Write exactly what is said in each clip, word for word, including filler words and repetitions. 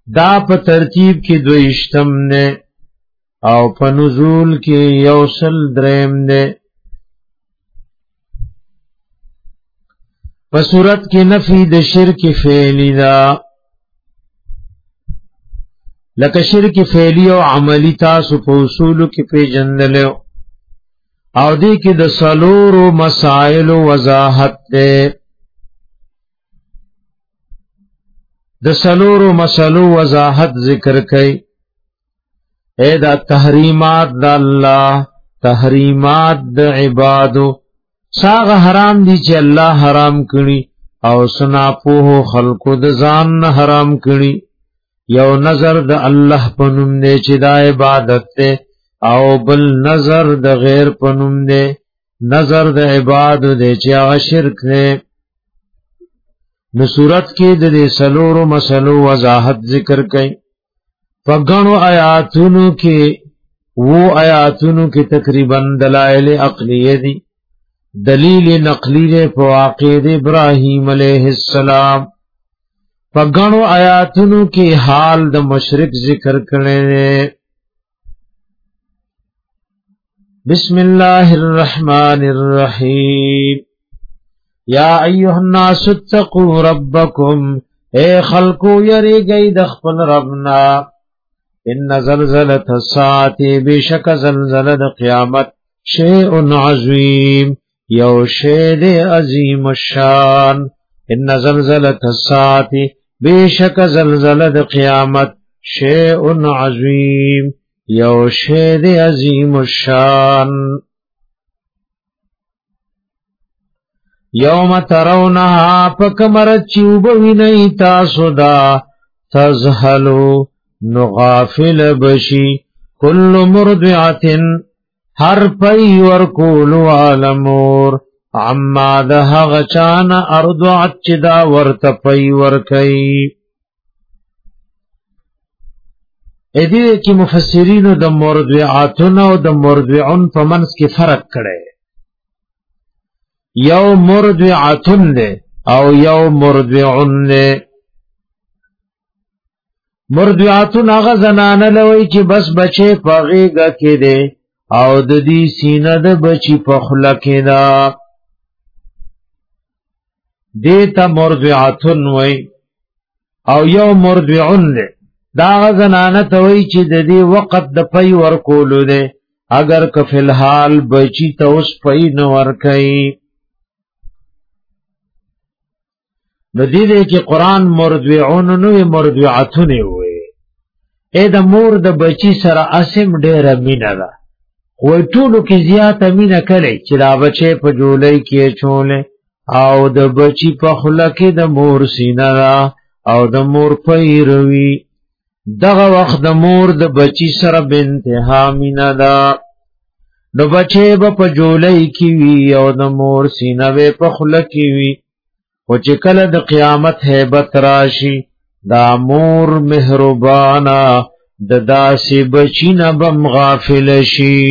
دا په ترتیب کې دویشتم نه او په نزول کې یوصل دریم نه. په صورت کې نفی د شرک فعلی دا لکه شرک فعلی او عملی تاسو په اصولو کې پیژندلو او دې کې د سلورو مسائل وضاحت ده. د سلورو مسلو وضاحت ذکر کړي. اے دا تحریمات د الله تحریمات د عبادو ساغ حرام دي چې الله حرام کړي او سنا په خلقو د ځان حرام کړي. یو نظر د الله په نوم دی چې دا عبادت ده او بل نظر د غیر په نوم دی نظر د عبادت دی چې هغه شرک دی. نو صورت کې د دې سلورو مسلو وضاحت ذکر کړي. په غنو آیاتونو کې وو آیاتونو کې تقریبا دلائل عقلیه دي. دلیل نقلی دے په واقعه د ابراهیم علیہ السلام. په غنو آیاتونو کې حال د مشرک ذکر کړي. بسم الله الرحمن الرحیم. یا ایها الناس اتقوا ربکم اے خلقو یریږئ د خپل ربنا. ان زلزلة الساعة بشک زلزلة قیامت شیء عظیم یو شیء عظیم الشان. ان زلزلة الساعة بشک زلزلة قیامت شیء عظیم یو شیء عظیم الشان. یوم ترونها پکمرت چوبوینی تاسو دا تزهلو نغافل بشی کل مرضعتن هر پی ورکولو عالمور عما ده غچان ارضعت چدا ورت پی ورکی. ایدی کی مفسرینو د مرضعاتن او د مرضعن په منځ کې فرق کړي. یو مرضعاتن ده او یو مرضعن ده. مرضعاتن هغه زنانه لوي چې بس بچي پغېګه کې ده او د دې سینه د بچي په خله کې ده دیتا مرضعاتن وای. او یو مرضعن ده دا زنانه ته وای چې د دې وخت د پي ورکولو ده اگر که فلحال بچي ته اوس پي نه ورکي. نو دې دې کې قران مرضعون نو مرضعاتن وای. اې د مور د بچي سره اسم ډېر مینه ده. وای ټولو کې زیاته مینه کړي چې دا بچي په جولای کې چولې او د بچی په خله کې د مور سینه را او د مور پیروي. دغه وخت د مور د بچی سره بنتها مینا دا. نو بچی به په جولای کې وی او د مور سینه به په خله کې وی. او چې کله د قیامت hebat راشي دا مور مهربانا د داسې بچی نه بم غافل شي.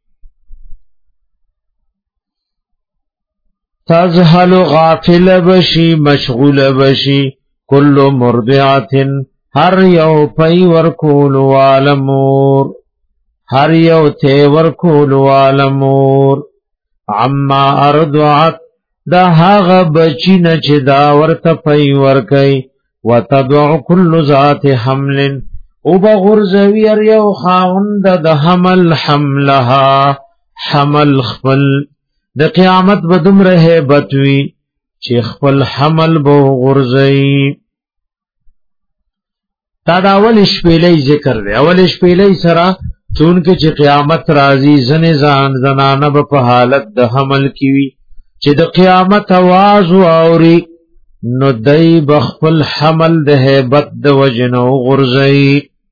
تزهل غافل بشی مشغول بشی کل مرضعتن هر یو پی ورکول والمور هر یو تی ورکول والمور عما ارضعت دا هاغ بچی نچ دا ورت پی ورکی وتدع کل ذات حمل او بغرزوی ار یو خاوند د حمل حملها حمل خپل. د قیامت بدم رہے بتوی چې خپل حمل بو غرزئی. تا دا اول شپیلی ذکر دی. اول شپیلی سرا چونکه چې قیامت رازی زن زان زنانه په حالت د حمل کیوی چې د قیامت आवाज واوري نو دای بخپل حمل د hebat د وجنو غرزئی.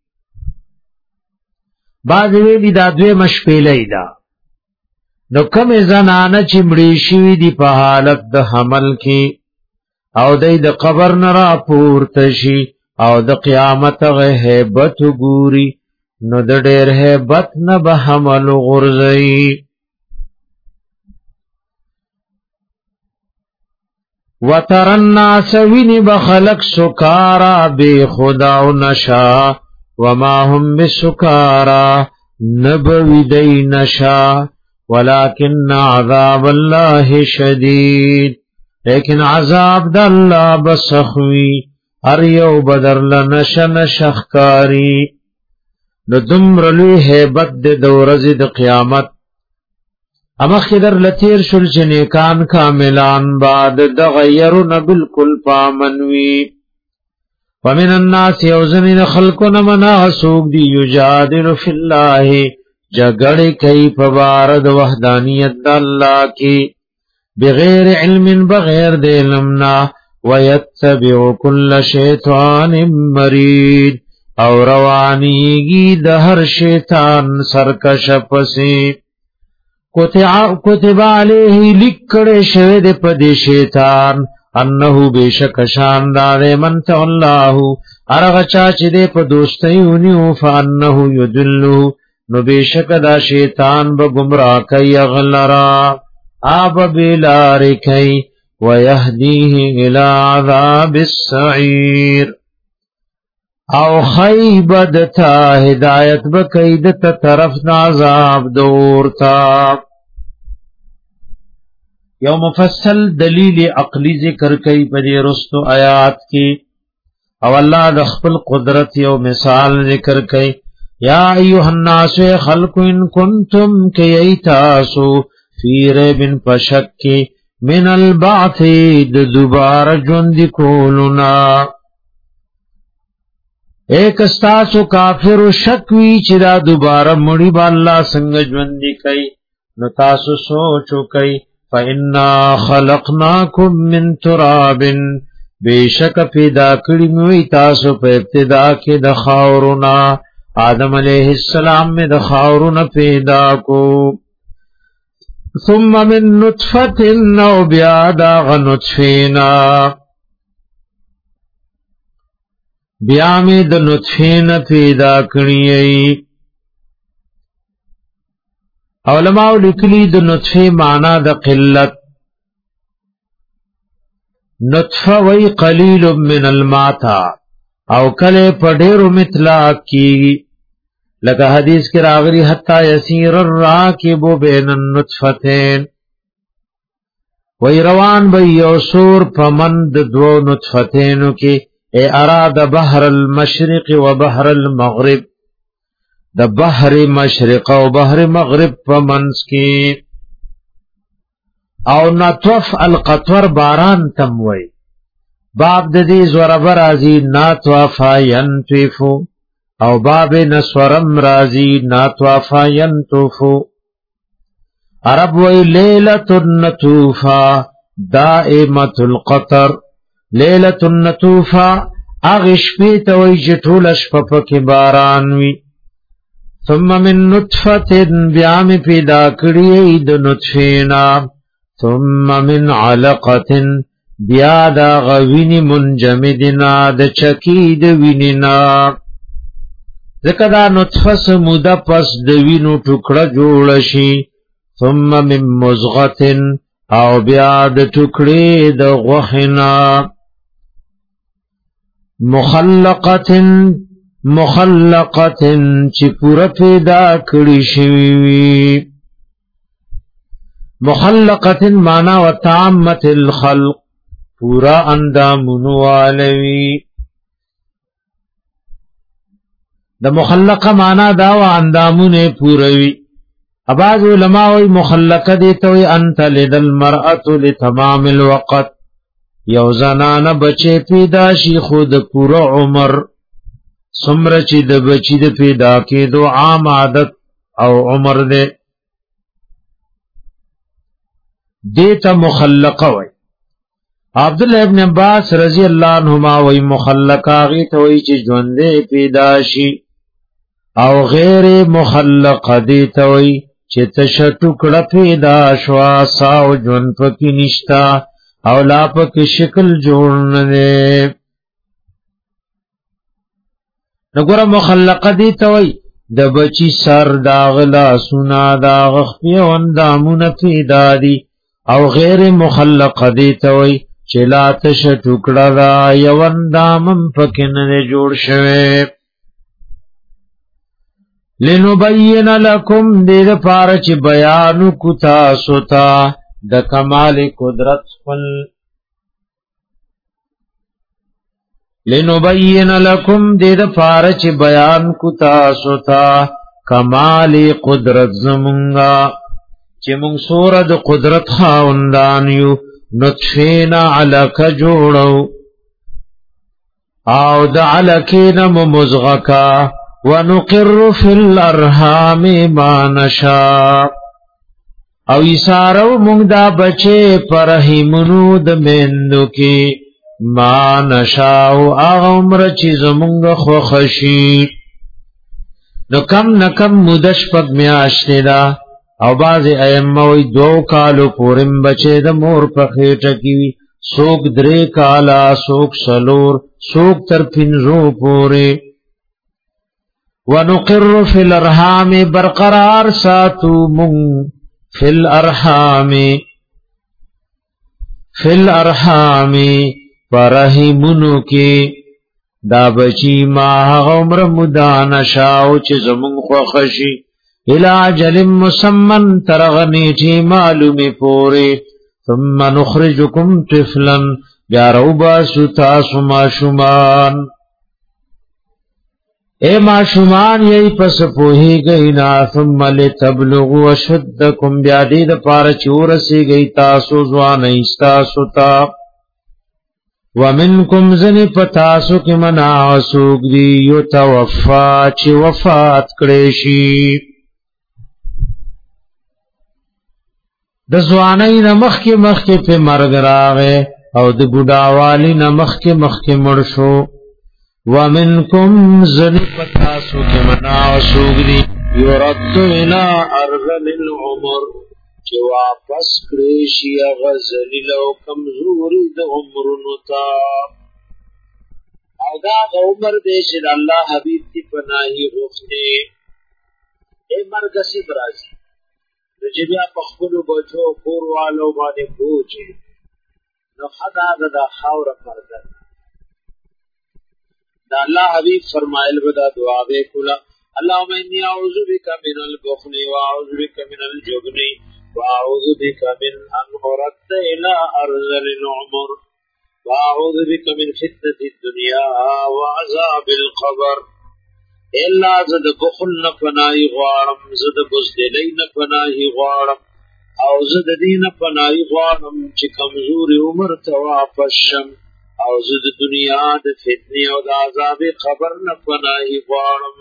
بعد وی دا دوی مشپیلی دا. نو کم زنانه چې مړی شوی دی په حالت د حمل کې او دای د قبر نه را پورته شي او د قیامت غه hebat ګوري نو د ډېر hebat نه به حمل غرزئی. وتر الناس وینی بخلق سکارا بے خدا و نشا وما هم بسکارا نبوی دی نشا ولكن عذاب الله شدید لیکن عذاب دا اللہ بسخوی هر یو بدر لنش نشخکاری ندمر لوی حیبت دی دورزی دی قیامت اما خدر لتیر شل چنیکان کاملان بعد دغیرون بالکل پامنوی ومن الناس یوزمین خلقون منا سوک دی یجادل فی اللہ جگڑ کئی پبارد وحدانیت دا اللہ کی بغیر علم بغیر دلمنا ویتبع کل شیطان مرید او روانیگی دہر شیطان سرکش پسی کتب علیہ لکڑے شوید پد شیطان انہو بیشک شاندار من تولہو ارغچا چدے پا دوستیونیو فانہو یدلو نو بیشک دا شیطان بگمراہ کئی اغلرا آب بلار کئی ویہدیہ الى عذاب السعیر او خیبدتا ہدایت بقیدتا طرف نعذاب دورتا یو مفصل دلیل عقلی ذکر کئی پدی رستو آیات کی او اللہ دخپل قدرت یو مثال ذکر کئی یا ایوہ الناس خلق ان کنتم کی ایتاسو فی ریب پشک من البعث دوبار جوند کولنا ایک استاسو کافر شکوی چدا دوبارہ مڑی با اللہ سنگ جوندی کئی نو تاسو سوچو کئی فَإِنَّا خَلَقْنَاكُمْ مِن تُرَابٍ بیشک پیدا کری موی تاسو پہ ابتدا کے دخاورنا آدم علیہ السلام میں دخاورنا پیدا کو ثم من نطفت نو بیادا غنطفینا بیامی د نطفین پیدا کریئی علماء لکلی د نطفی معنی د قلت نطفه وی قلیل من الماتا او کلے پڑیرو مطلاق کی لکہ حدیث کی راغری حتی یسیر الراکب بین النطفتین وی روان بی یوسور پمند دو نطفتینو کی اے اراد بحر المشرق و بحر المغرب د بحر مشرق و بحر مغرب پمنس کی او نطف القطور باران تموی باب د دې زورب رازی ناتوافا ینطفو او باب نسورم رازی ناتوافا ینطفو عرب وی لیلت النطوفا دائمت القطر لیلت النطوفا اغش پیتا وی جٹولش پپک بارانوی ثم من نطفت بیام پیدا کری د نطفینا ثم من علقت بیادا غوین منجمدنا د چکی د ویننا ذکر نطفس مودا پس د وینو ټوکړه جوړ شي ثم من مزغت او بیاد ټوکړې د غوخنا مخلقت مخلقت چی پورا پیدا کړی شوی مخلقت مانا و تامت الخلق پورا اندامونو والوی د مخلقه مانا دا و اندامون پوروی اباز علماء مخلقه دیتوی انت لد المرأة لتمام الوقت یو زنان بچه پیدا شی خود پورا عمر سمر چی د بچی د پیدا کې دو عام عادت او عمر دے دیتا مخلقه وی عبداللہ ابن عباس رضی اللہ عنہما وی مخلقه غیت وی چی جوندے پیدا شی او غیر مخلقه دیتا وی چی تشتکڑ پیدا شوا ساو جون پکی نشتا او لا پکی شکل جوڑن دے نگورا مخلقه دیتا وی د بچی سر داغ لاسونا داغ خفی و اندامون پیدا دی او غیر مخلقه دیتا وی چلاتش ټوکړه دا یون دامم پکن نه جوړ شوه لنبین لکم دې لپاره چې بیان کو تاسو ته د کمال قدرت خپل لنبین لکم دې لپاره چې بیان کو تاسو ته کمال قدرت زمونږه چې مونږ سوره د قدرت خاوندان یو نطفینا علک جوړو او د علکینا ممزغکا ونقر فی الارحام ما نشاء او ایسارو مونږ دا بچے پر رحمونو د میندو کې ما نشاء او عمر چې زمونږ خو خشی نو کم نکم مدش پک میاشته دا او باز ائمه وی دو کالو پورم بچے د مور په خېټه کې سوک درې کالا سوک سلور سوک تر پنځو پورې ونقر فی الارحام برقرار ساتو من فی الارحام فی الارحام پرحیمونو کی دا بچی ما غمر مدان شاو چه زمون خوخشی الاجل مسمن ترغنیٹی معلومی پوری ثم نخرجکم طفلا بیاروبا ستاسو ما شمان اے معشومان یہی پس پوہی گئی نا ثم لتبلغوا اشدکم بیادید پار چورسی گئی تاسو زوان ایستاسو تا ومنکم زنی پتاسو کی منا وسوک دی یتوفا چی وفات کریشی د زوانی نمخ کی مخ کی پی مرگ راغے او د بوداوالی نمخ کی مخ کی مرشو ومنکم زنی پتاسو کی منا وسوک دی یرد الى ارغل العمر چه واپس کریشی غزلی لو کمزوری د عمرنو تا او دا عمر دیشن اللہ حبیب تی پناہی غفتے اے مرگسی برازی نو چې بیا په خپلو بچو کور والو باندې بوجي نو خدا دا خاوره پرده دا الله حبیب فرمایل ودا دعا به کولا اللهم انی اعوذ بک من البخل واعوذ بک من الجبن واعوذ بک من ان ارد الى ارذل العمر واعوذ بک من فتنه الدنيا وعذاب القبر الا زد بخل نه پناهي غواړم زد بزدلۍ نه پناهي غواړم او زد دین پناهي غواړم چې کمزوري عمر ته واپس شم او زد دنیا د فتنې او د عذاب قبر نه پناهي غواړم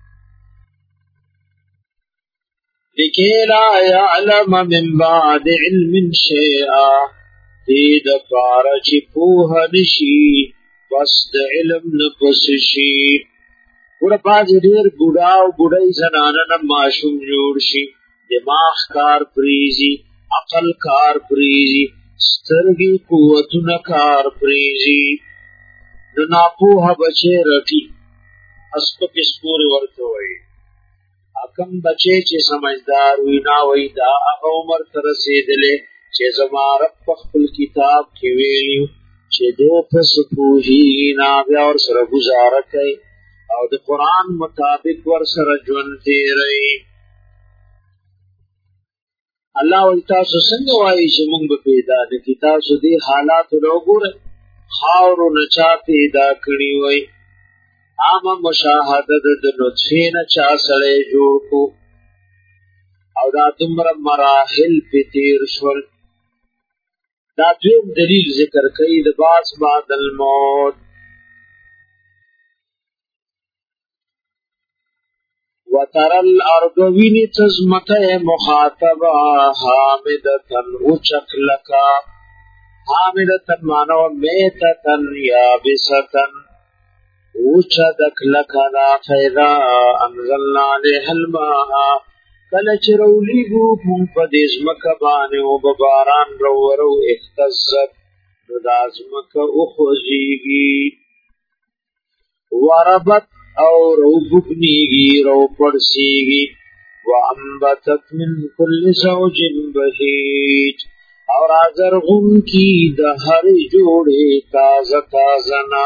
لکي لا يعلم من بعد علم شيئا دې د پاره چې پوهه نشي بس د علم نه پس شي ګوره باز ډېر بوډا او بوډۍ زنانه نه ماشوم جوړ شي دماغ کار پریزي عقل کار پریزي سترګې قوتونه کار پریزي نو ناپوهه بچی رټي اسپک سپورې ورته وایي اکم بچی چې سمجدار وي نا وایي دا هغه عمر ته رسېدلی چې زما رب په خپل کتاب کې ویلي چې دې پس پوهېږي نه بیا ورسره ګزاره کوي او د قرآن مطابق ور سره ژوند تیری الله ول تاسو څنګه وایي چې موږ به پیدا د تاسو دې حالات وګورئ خاور نه چا پیدا کړی وای عام مشاهده د لطفې نه چا سره جوړ کو او دا دومره مراحل په تیر شول دا دویم دلیل ذکر کوي د باس بعد الموت وتر الارض ویني تزمکه مخاطبه حامدتن اوچکلکا حامدتن مانو میتتن یابستن اوچدکلکا دا فیضا انزلنا علیه الماء کله چرولیگو پون پا دیزمکه بانه و بباران رو ورو اختزت نو دازمکه اخوزیگی وربت او رو بکنیگی رو پرسیگی وانبتت من کل زوج بهیج اور ازرغن کی د هر جوړې تازه تازه نا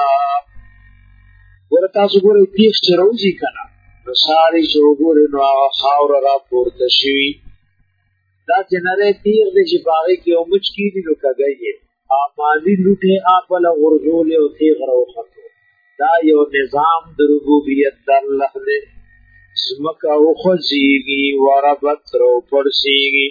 ورته وګورئ تیغ چې راوځي کنه نو ساری چې وګورئ نو هغه خاوره را پورته شوي دا چې نری تیغ دی چې په هغې کې یو مچ کېږي نو کږی یې مالي لوټې آپله غورځولې او تیغ راوختو دا یو نظام د ربوبیت د الله دی ځمکه وخوځېږي وربت راوپړسېږي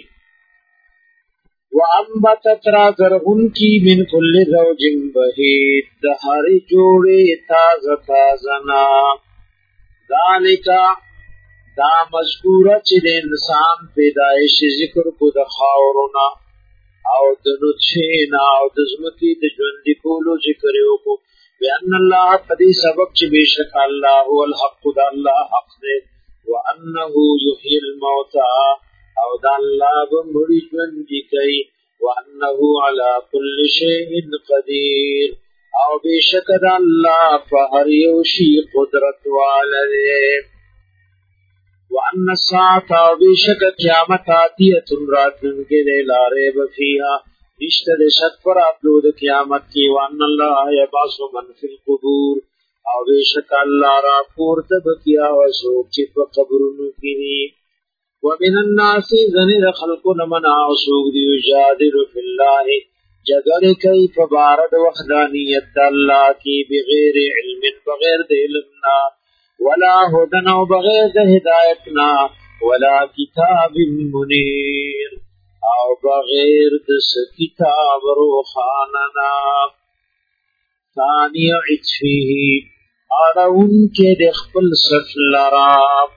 وانبتت را زرغن کی من کل زوج بهید د هر جوړې تازه تازه نا ذالکا دا مذکوره چې د انسان پیدایش ذکر کو د خاورنا او د نطفه نه او د ځمکې د ژوندي کولو ذکر وکړو بأن الله قد سبق چې بشک الله هو الحق د الله حق دی وانه یحیی الموتى او د الله به مړي ژوندي کوي وانه علی کل شیء قدیر او بشک د الله په هر یو شی قدرت والده وان الساعه او بشک قیامت اتیه راتلونکې دی لا ریب فیها نشته د شک پر اتلو د قیامت کې وان الله یبعث من فی القبور او بشک الله را پورته بکیا او څوک چې په قبرونو کې دي ومن الناس ذنر خلقنا من عصوق دی یجادل فی الله جګړه کوي په بارد وحدانیت الله کې بغیر علم بغیر د علمنا ولا هدن او بغیر د هدایتنا ولا کتاب منیر او بغیر د کتاب روحاننا ثانی عطفه اړون کې د خپل سټ لرا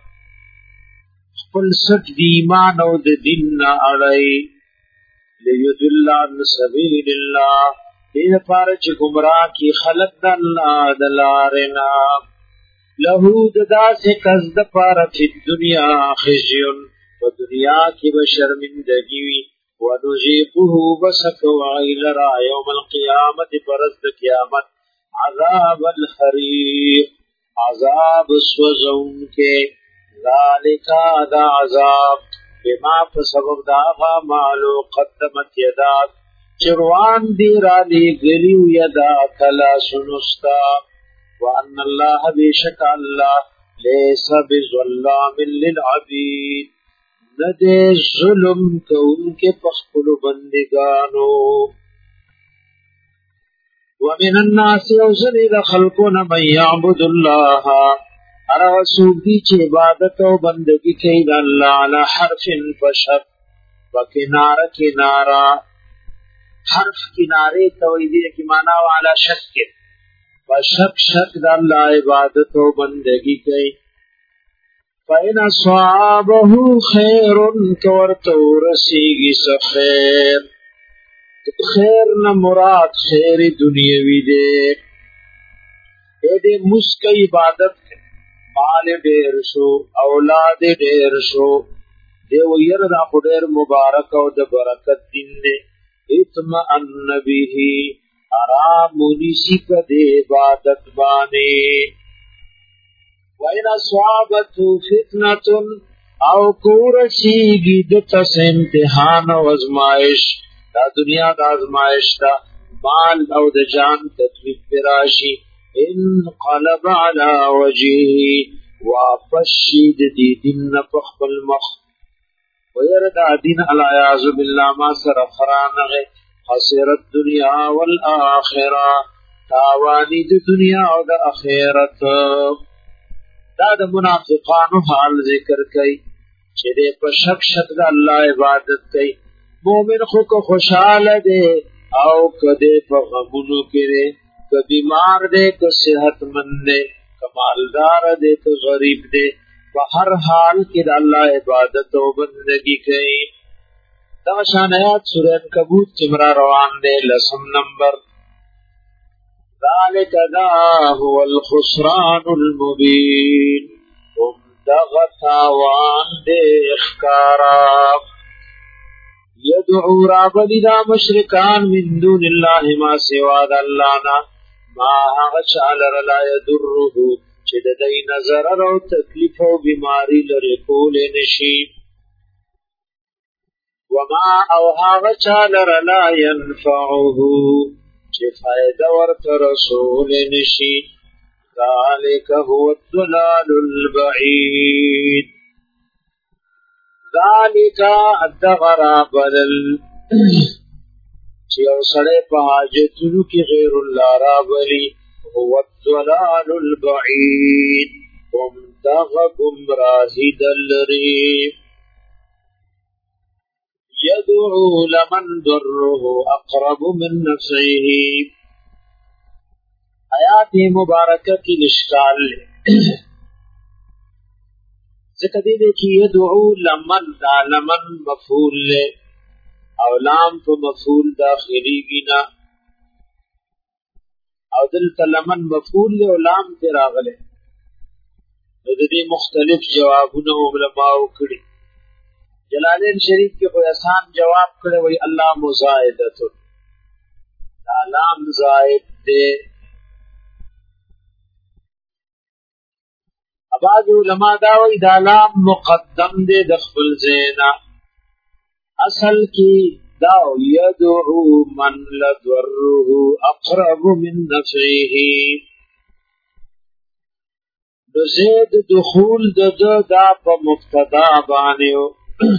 خپل سټ دی ایمان او د دین نه اړای لیدل عن سبیل الله دې لپاره چې گمراه کی خلق د الله د لارنا له ددا سے قصد پر فی دنیا خزیون و دنیا کی بشرمندگی وی و نجیبه بسکو عیلرا یوم القیامت پرست قیامت عذاب الحریق عذاب سوزون کے ذالکا دا عذاب بما فسبب دا مالو قدمت یداد چروان دی را لی گلیو یدا کلا سنستا وان الله بیشک الله لیس بظلام للعبید ندے ظلم کو ان کے پخپل بندگانو ومن الناس اوزنی دا خلقون من یعبد اللہ ارا وسوک دی چی عبادت و بندگی کئی دا اللہ علی حرف فشق وکنار کنارا حرف کنارے تویدی کی معنی والا شک کے فشق شک دا اللہ عبادت و بندگی کئی فَإِنَ أَصَابَهُ خَيْرٌ كَوَرْتَوْ رَسِيگِ سَخِير خیر نہ مراد خیر دنیاوی دے اے دے مسک عبادت مال ډیر شو اولاد ډیر شو دے ویر دا خډیر مبارک او د برکت دین دے اطمئن به آرام ونیسی په دې عبادت باندې وَإِنْ أَصَابَتْهُ فِتْنَةٌ او کورشیگی دتس امتحان و ازمائش دا دنیا دا ازمائش دا مال او دا جان تکلیف پراشی انقلب علی وجهی واپس شید دی دن پخب المخ ویرد دین العیاذ باللہ ما سر فرانغ خسرت دنیا والآخرہ تاوانی دی دنیا او دا اخیرت دا دا منافقانو حال ذکر کئی چه دے پا شک شک دا اللہ عبادت کئی مومن خو کو خوشحال دے او کدے پا غمونو کرے که بیمار دے که صحت مند دے که مالدار دے که غریب دے پا ہر حال کی دا اللہ عبادت و بندگی کئی دا شان آیات سورہ عنکبوت چمرا روان دے لسم نمبر ذالک دا هو الخسران المبین ام دغتاوان دے اخکارا یدعو رابلی دا مشرکان من دون اللہ ما سواد اللہنا ما غشالر لا یدرہو چید دی نظر رو تکلیف و بیماری لرکول نشی وما او هاغ چالر لا ينفعه چه فائدہ ورت رسول نشی ذالک هو الضلال البعید ذالک الدغرا بدل چه او سڑے پا حاجتنو کی غیر اللہ رابلی هو الضلال البعید ومدغ گمراہی دلری يدعو لمن ضره اقرب من نفعه آیات مبارکہ کی اشکال ذکر دینے کی يدعو لمن دا لمن مفعول لے او لام تو مفعول داخلی گینا او دلتا لمن مفعول لے او لام تے راغلے ندی مختلف جوابونه علماء کڑی جلالین شریف کے کوئی آسان جواب کرے وہی اللہ مزائدت لام زائد دے اباد علماء داوی دا لام مقدم دے دخل زینا اصل کی داو یدعو من لدوره اقرب من نفعه زید دخول دا دا پا مبتدا بانیو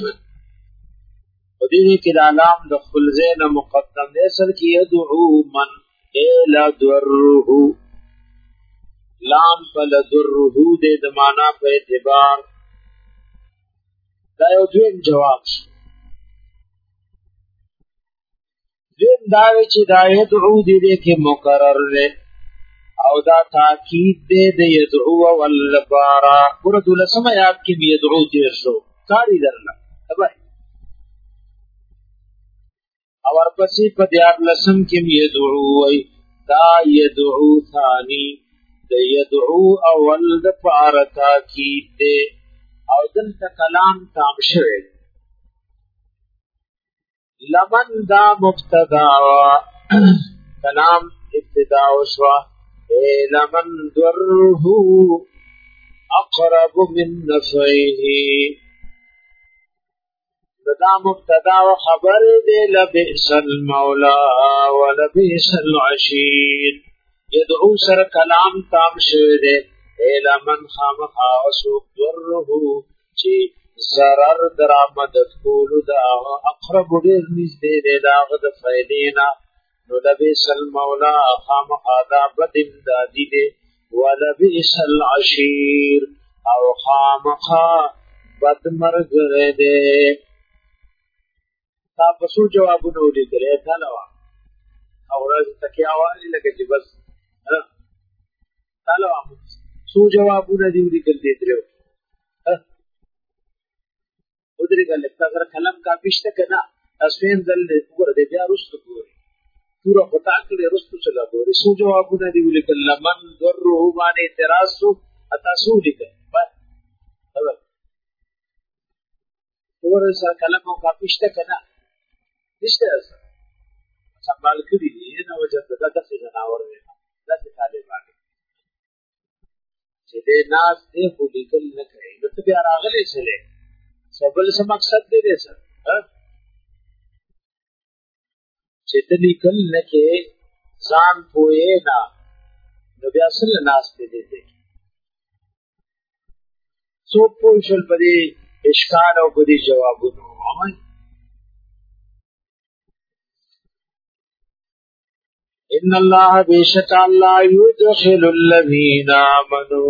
ودیدی که دالام دخل زین مقدم دیسر کی یدعو من ایلا دورہو لام پل دورہو دے دمانا پہ اعتبار دا یو دویم جواب دویم داوی چی دا یدعو دیدے که مقرر لے او دا تاکید دے دے یدعو والبارا برد لسم آیات کی بھی یدعو دیر شو کاری درنا ابای اور پسی پا دیار لسم کم یدعو وی دا یدعو ثانی دا یدعو اول دا پارتا کی دے او دل تا کلام تام شوئے لمن دا مبتداوا کلام ابتداو شوا اے لمن درہو اقرب من نفعه دا مبتدا و خبر دے لبئس المولا و لبئس العشیر یدعو سر کلام تام شوئے دے اے لمن خامخا وسوک درہو چی ضرر درا مدد کولو دا اقرب دیر نیز دے دے دا غد فیدینا نو لبئس المولا خامخا دا بد امدادی دے و لبئس العشیر او خامخا بد مرگ دے تا پسو جوابونو لکلے تالوا او راز تکیاوالی لکا چی بس تالوا سو جوابونو دیو لکل دیت رہو ادری گا لکتا اگر کلم کا پیشتا کنا اسفین دل گورا دے بیا رستو گوری پورا خطاکلے رستو چلا گوری سو جوابونو دیو لکل لمن در روح بانے اعتراض سو اتا سو لکل بس گورا سا کلمو کا پیشتا کنا نشته اصلا سنبال کړی دی نه وجه دا دغه جناور دی دغه طالبان چې دې ناس دې خو لیکل نه کوي نو ته بیا راغلی سره سبل څه مقصد دی دې سره چې دې لیکل نه کې ځان پوهه نه نو بیا سره ناس دې دې څو پوښل پدې اشکال او پدې جوابونه ومه ان الله بیشک الله یدخل الذین آمنوا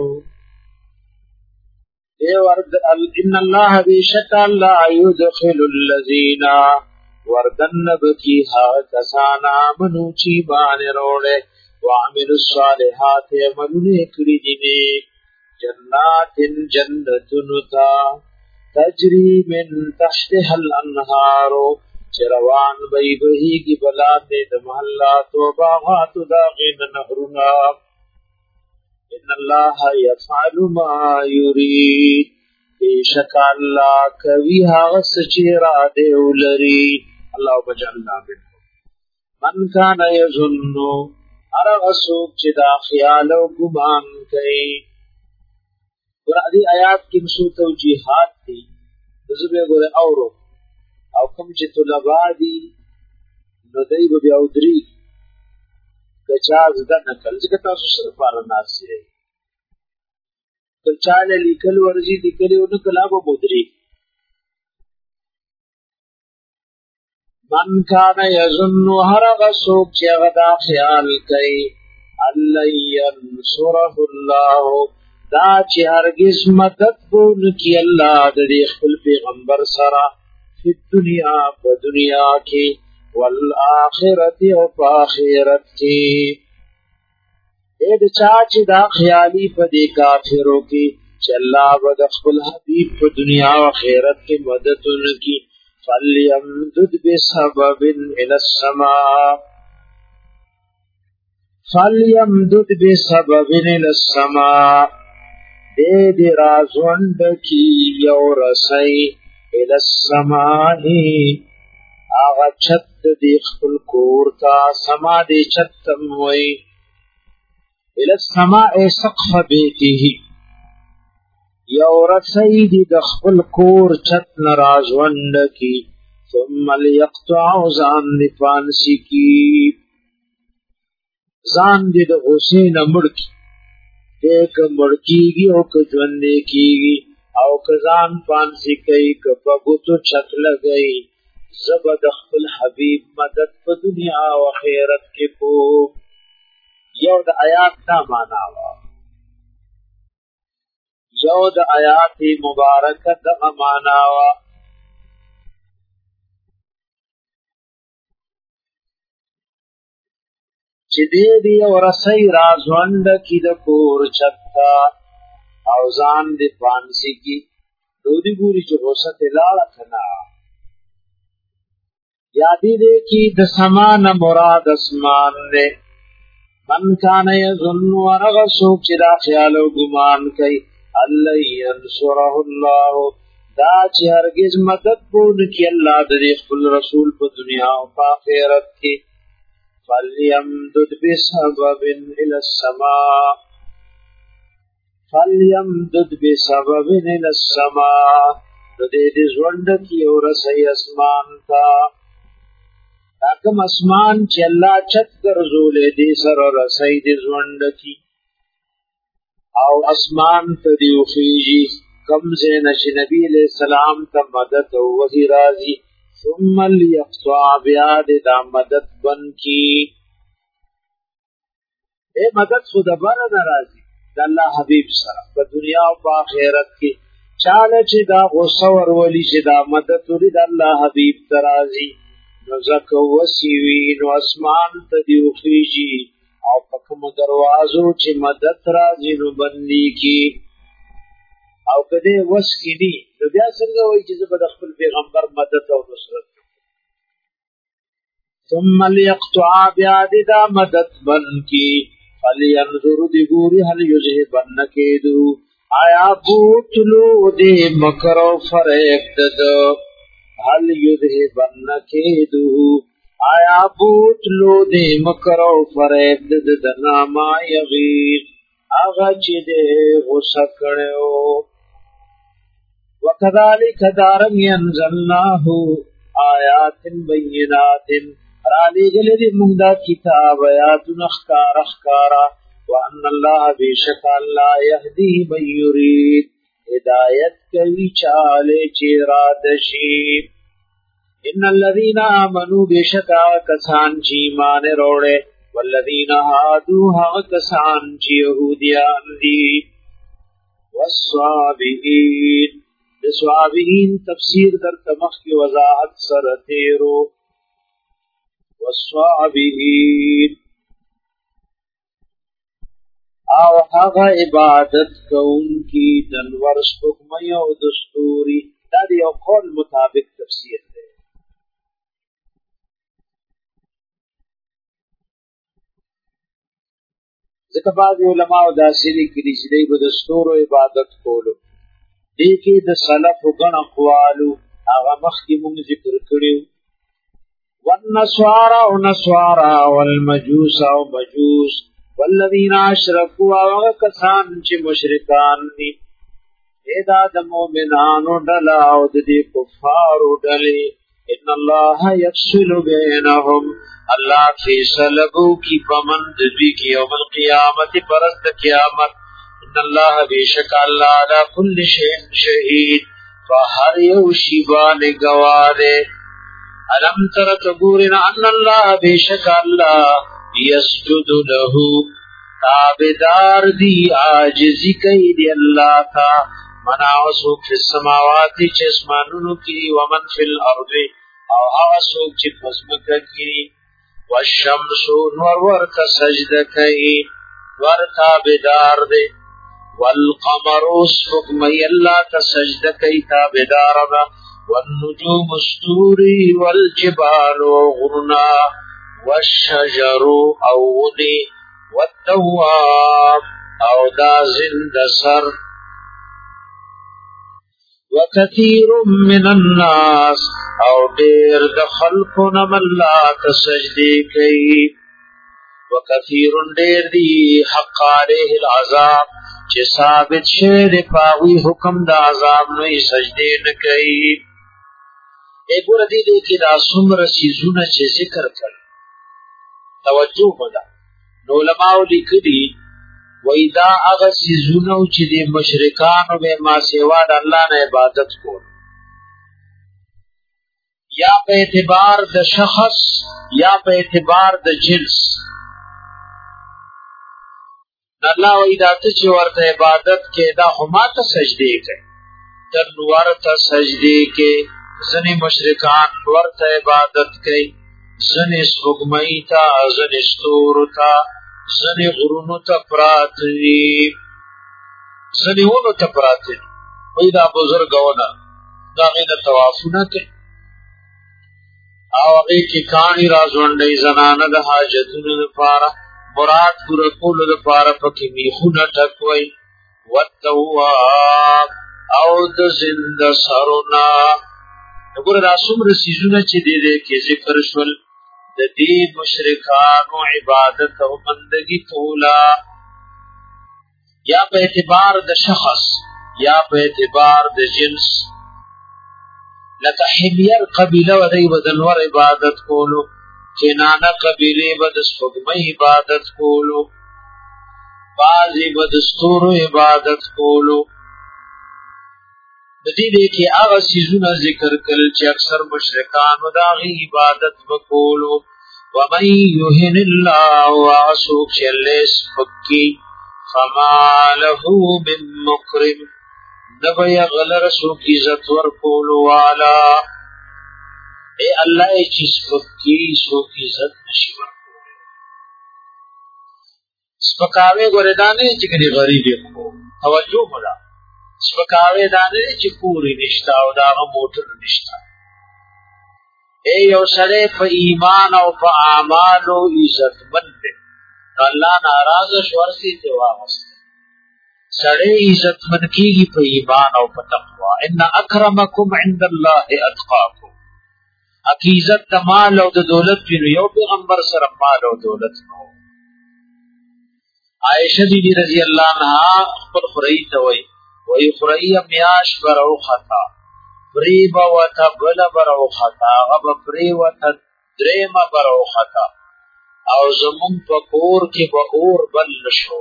اے ورد ان الله بیشک الله یدخل الذین وردن بکی ها کسان آمنو چی بان روڑے وعملوا الصالحات عملونه کړي دي جنات جنتن تا تجری من تحتها الانهار چروان بی بہی کی بلاد د محلات و باغات داغین نهرنا ان الله يفعل ما يريد بیشک اللہ کوي هغه چې را دی ولري الله بجلنا من کان یظن هر اسوک چې دا خیال او ګمان کوي ور دې آیات کې مسو توجیهات دي زبې ګوره اورو او کوم چې طلبا دي نو دی به بیا ودرېږي که چا زده نه کړل ځکه تاسو څه لپاره ناست یئ که چا له لیکل ورځي لیکلي ونه کړل هغه به ودرېږي من کان یظن هر هغه څوک چې هغه دا خیال کوي الله ینصره الله دا چې هرگز مدد کوونکی الله د دې خپل پیغمبر سره په دنیا په دنیا کې والآخرت او په آخرت کې دې چا چې دا خیالي په دې کافرو کې چې الله به د خپل حبیب په دنیا او آخرت کې مدد ورکړي فلیمدد بسبب الى السماء فلیمدد بسبب الى السماء دې دې رازوند کی یو رسي الى السماء آغا چت دې خپل کور تا سما دې چتم وي الى السماء سقف بیته یو رسي دې د خپل کور چت نرازوند کی ثم ليقطع ځان دې فانسی کی ځان دې د حسین مړکی دې که مړکیږي او که ژوندې کیږي او که ځان فانسی کوي که په ګوتو چت لګوي زه به د خپل حبیب مدد په دنیا او آخرت کې کوم یو د آیات دا معنا وه یو د آیات مبارکه دغه معنا وه چې دې دې یو رسۍ رازونډه کي د کور چت ته او ځان دې فانسي کي نو دې ګوري چې غوسه ترې لاړه که نه یا دې دې کې د سما نه مراد اسمان دی من کان یظن هغه څوک چې دا خیال او ګمان کوي الله ینصره الله دا چې هرگز مدد کوونکی الله د خپل رسول په دنیا او په آخرت کې فلیمدد بسبب الى السماء فلیمدد بسبب الى السماء نو دې دې ژوند کې او رسي اسمان تا دا کوم اسمان چې الله چت ګرځولې دې سره رسي دې ژوند کې او اسمان ته دی وخیږي کم زین چې نبی علیہ السلام ته مدد او وحی راځي ثم ليقطع بیاد دا مدد بن کی اے مدد خود بر ناراضي د الله حبیب سره په دنیا او په آخرت کې چاله چې دا غوسه ور ولي چې دا مدد ولې د الله حبیب ترازي نو زکه وسیوی نو اسمان ته دی وخیږي او په کوم دروازو چې مدد راځي نو بندي کی او کده وس کینی نو بیا څنګه وایي چې زه به خپل پیغمبر مدد او نصرت ثم ليقطع بیاد دا مدد بن کی فلینظر دی ګوري هل یذهبن کیدو آیا بوتلو دی مکر او فریب دد هل یذهبن کیدو آیا بوتلو دی مکر او فریب دد دنا ما یغیر اغه چې دی غوسه کړو وکذالک دارن ينزلناه آیات بینات را لګل دې موږ دا کتاب آیات نخکار اخکارا وان الله بیشک الله يهدي من يريد هدایت کوي چاله چې را دشي ان الذين امنوا بیشک کسان چې ایمان وروړي والذین هادوا هغه کسان چې يهوديان دي والصابئین الصابئین تفسیر در تمخ کی وضاحت سره تیرو والصابئین او هغه عبادت کوونکی دنور سپوږمۍ او دستوري دا د یو قول مطابق تفسیر دی ځکه بعض علماء داسې لیکلي چې دوی به د ستورو عبادت کولو دې کې د سلف غن اقوالو هغه مخکې موږ ذکر کړیو والنصارى او نصارى والمجوس او مجوس والذین اشرکوا هغه کسان چې مشرکان دي دا د مؤمنانو ډله او د دې کفارو ډلې ان الله يفصل بينهم اللہ فیصلو کی پمند دوی کی یوم القیامت پرست قیامت. ان اللہ بیشک اللہ علی کل شیء شہید فہر یو شیبان گوارے. علم تر تگورنا ان اللہ بیشک اللہ یسجد لہو تابدار دی عاجزی کئی دی اللہ تا مناوسو فی السماوات چسمانونو کی ومن فی الارض او آسو چی پسمکر کی والشمس نور ورک سجد کئی ور تابدار دے والقمر سفقمی اللہ تا سجد کئی تابدار دا والنجوم استوری والجبال غرنا والشجر اونی والدواب او دا زند سر وکثیر من الناس او دیر دخلقنا من لا تسجدی کئی وکثیر دیر دی حق علیہ العذاب چه ثابت شیر پاوی حکم دا عذاب نوی سجدی نکئی. ایک اور دی دیکھی دا سمر سیزون چه ذکر کر توجہ مدا نو علماء لکھدی ویدا اغا سیزونو چه دی مشرکانو بے ما سیوا دا اللہ نا عبادت کون یا پہ اعتبار دا شخص یا پہ اعتبار دا جنس. اللہ ویدا تچه ورطا عبادت کے دا خماتا سجدے کے تن ورطا سجدے کے زنی مشرکان ورطا عبادت کے زنی سفگمئی تا زنی ستور تا زنی غرونو تا پراتنی زنی اونو تا پراتنی ویدا بزرگونا دا غیر توافونا کے آوغی کی کانی رازوندی زنانا دا حاجتون پارا مراد پورا کولو دا پارا پکی میخونا ٹکوئی والتواب او دا زند سرونا. نگور دا سمر سیزونا چی دے دے کے ذکر شول دا دی مشرکانو عبادت و بندگی کولا یا پہ اعتبار دا شخص یا پہ اعتبار دا جنس. لکا حمیر قبیلہ و دی بدنور عبادت کولو کنانا قبیلے بدستگمئی عبادت کولو بازی بدستورو عبادت کولو. دی دیکھے آغا سیزونا ذکر کل چی اکثر مشرکان و داغی عبادت بکولو. ومن یوہن اللہ و آسوک چی اللہ سپکی فما لہو من مکرم نبی غلر سوک عزت ورکولو والا. اے اللہ چیز پکی سوک عزت نشی ورکولو. سپکاوے گوردانے چکنی غریبی خو توجہ ملا سپکاوے دانے چی پوری نشتا او داغا موٹر نشتا. اے یو سڑے پا ایمان او پا اعمالو عزت مند اللہ ناراض شورسی تواغست سڑے عزت مند کی گی پا ایمان او پا تقوی. ان اکرمکم عند اللہ اتقاکم اکی عزت دا مال او دا دولت پینو یو پیغمبر سر مال او دولت نو. عائشہ بی بی رضی اللہ عنہ خبر خرائی توئی وی خرائی میاش برو خطا فریبا و تا بلا برو خطا غب فریبا تا دریم برو خطا او زمون پا کور کی با اور بل نشو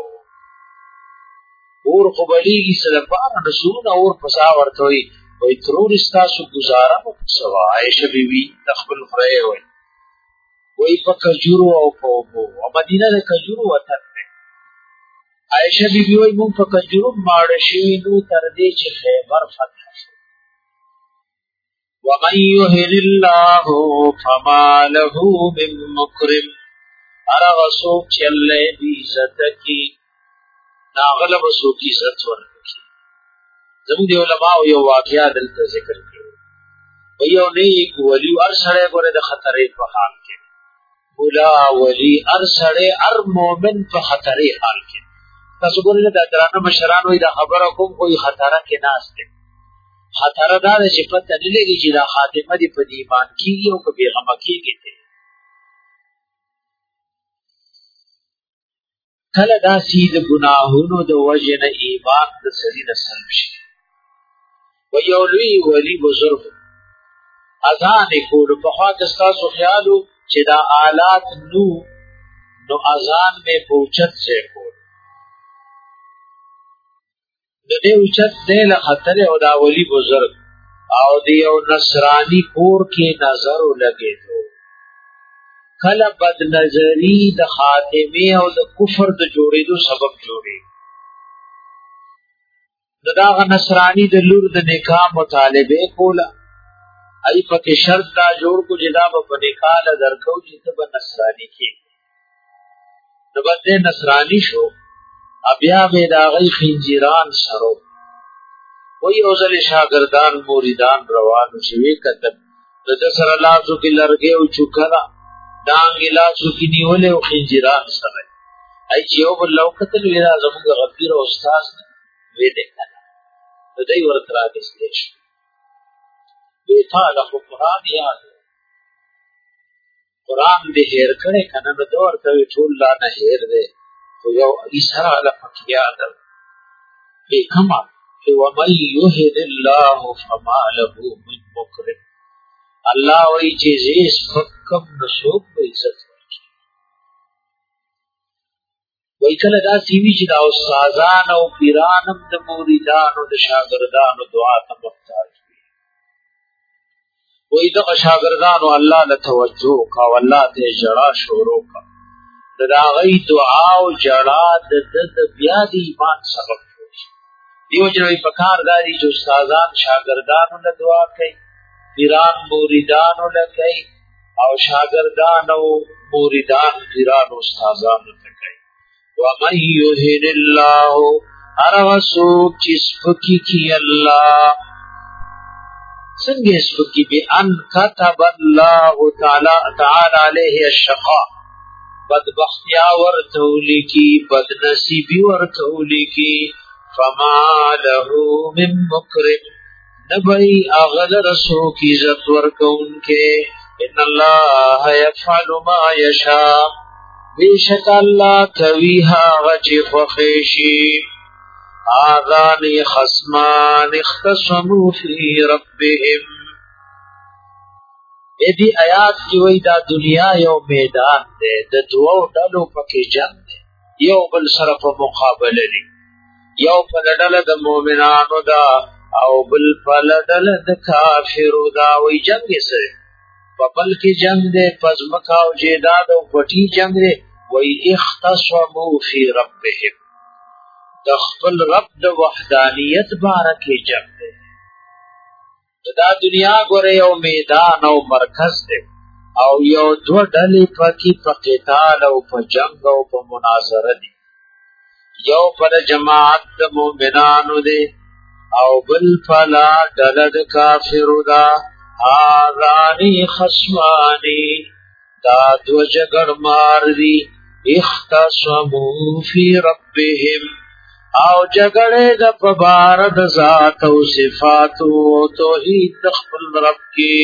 اور خبلیگی سلپانا نسون اور پساورتوئی وی ترور استاسو گزارا مپسوا. عائشہ بی بی تخبل خرائی وی وی پا کجورو او پا اوبو و مدینہ دا کجورو وطن عائشہ بی بی وی مون پا کجروب مارشوینو تردے چی خیبر فتح شو. وَمَن يُهِنِ اللَّهُ فَمَا لَهُ مِن مُكْرِمٍ ارغ سوک چی اللہ بی عزت کی ناغلب سوک عزت ورکی. زمون دی علماء یو واقعہ دلتا ذکر کرو ویو نیک ولی ارسڑے گورے دا خطرے پا حال کے بلا ولی ارسڑے ار مومن پا خطرے حال کے. تاسو ګورئ دا درانه مشران وي دا خبره کوم کوئی خطره کې ناس دي خطره دا چې پته نه لګي چې دا خاتمه دی په ایمان کېږي او په بیغمه کېږي. کله دا سید ګناهونو د وجه نه ایمان د سړي نه سلب شي و یو لوی ولی بزرگ اذان کول په خوا کې تاسو خیالو چې دا آلات نو نو اذان میں پوچت سے کول د دې اوچت دې له خطر او دا ولی بزرگ او دی او نصرانی کور کې نظر لګې دو کله بد نظری د خاتمه او د کفر د جوړېدو سبب جوړي دغه نصرانی د لور د نکاح مطالبه کوله ای پکې شرط دا جوړ کو جدا په نکاح له درکو چې ته نصرانی کې نو بده نصرانی شو بیا به دا غي خنجران سره وای اوزل شاګردان مریدان روانو شوي کتل د سره لاسو کې لرګي او چوکرا دانګ لاسو کې نیولې او خنجران سره ای چې یو بل لو کتل ویرا زموږ غفیر او استاد وې دې کړه د دې ورته راځي چې وی تعالی قرآن یاد قرآن دې هېر کړي کنه نو دور ته ټول لا نه هېر دې خو یو ایسرا له پکیا ده به کما چې و مَن یهد الله فما له من مکرم الله وی چې زیس حکم نشوب به عزت ورکړي وای کله دا سیوی چې دا استادان او پیرانم د مریدان او د شاګردانو دعا ته محتاج وای د شاګردانو الله له توجه کا والله ته جړا شروع کا دا غي دعا او جړا د د بیا د ایمان سبب شي دیو جنوي پکار داري چې استادان شاګردانو له دعا کوي پیران مریدانو له کوي او شاګردان او مریدان پیران او استادان له کوي و من یهد الله ارسو چسپکی کی الله څنګه سپکی به ان كتب الله تعالی تعالی علیه الشقاء بدبختیا ورتولی کی بدنصیبی ورتولی کی فما له من مکرم نبی اغل رسو کی عزت ورکون کے ان اللہ یفعل ما یشاء بیشک اللہ کویہا غچ فخیشی آذان خصمان اختصموا فی ربهم ایدی آیات کی وی دا دنیا یو میدان دے دا دوو ڈلو پکی جنگ دے یو بل صرف مقابل لی یو پلڈل دا مومنانو دا او بل پلڈل دا کافرو دا وی جنگ سر پپل کی جنگ دے پزمکاو جیداد و پٹی جنگ دے وی اختصموا فی ربهم دخل رب د وحدانیت بارکی جنگ دے دا دنیا گوره یو میدان او مرکز دے او یو دو ڈلی پکی پا قتال او پا جنگ او پا مناظر دی یو پر جماعت دا مومنانو دے او بل پلا ڈلد کافرو دا آذانی خصمانی دا دو جگر مار دی اختصمو فی ربهم او جګړه د پبار د ذات او صفات او توحید د خپل رب کې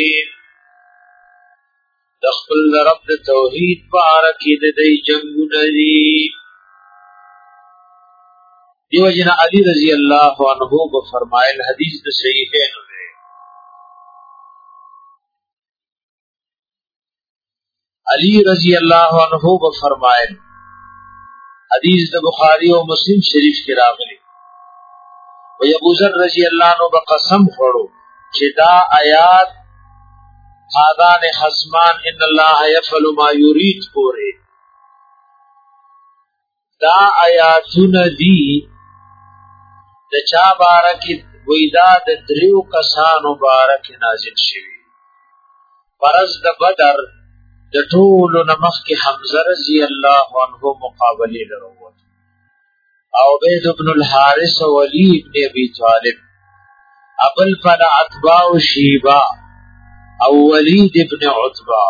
د خپل رب د توحید بار کې د دې جنگونه دي دیو جن علی رضی اللہ عنہ کو فرمایل حدیث د صحیحین ہے علی رضی اللہ عنہ کو فرمایل حدیث د بخاری او مسلم شریف کې راغلی و ابو ذر رضی اللہ عنہ بقسم خورو چې دا آیات هذان خصمان ان الله يفعل ما يريد پورے دا آیاتونه دی د چا بارکی وېدا د دریو کسانو بارکی نازل شوی فرض د بدر د ټولو نمخ کې حمزه رضی الله عنه مقابله لروت او عبید ابن الحارث و علی ابن ابی طالب ابل فلا اتباع شیبا او ولید ابن عتبہ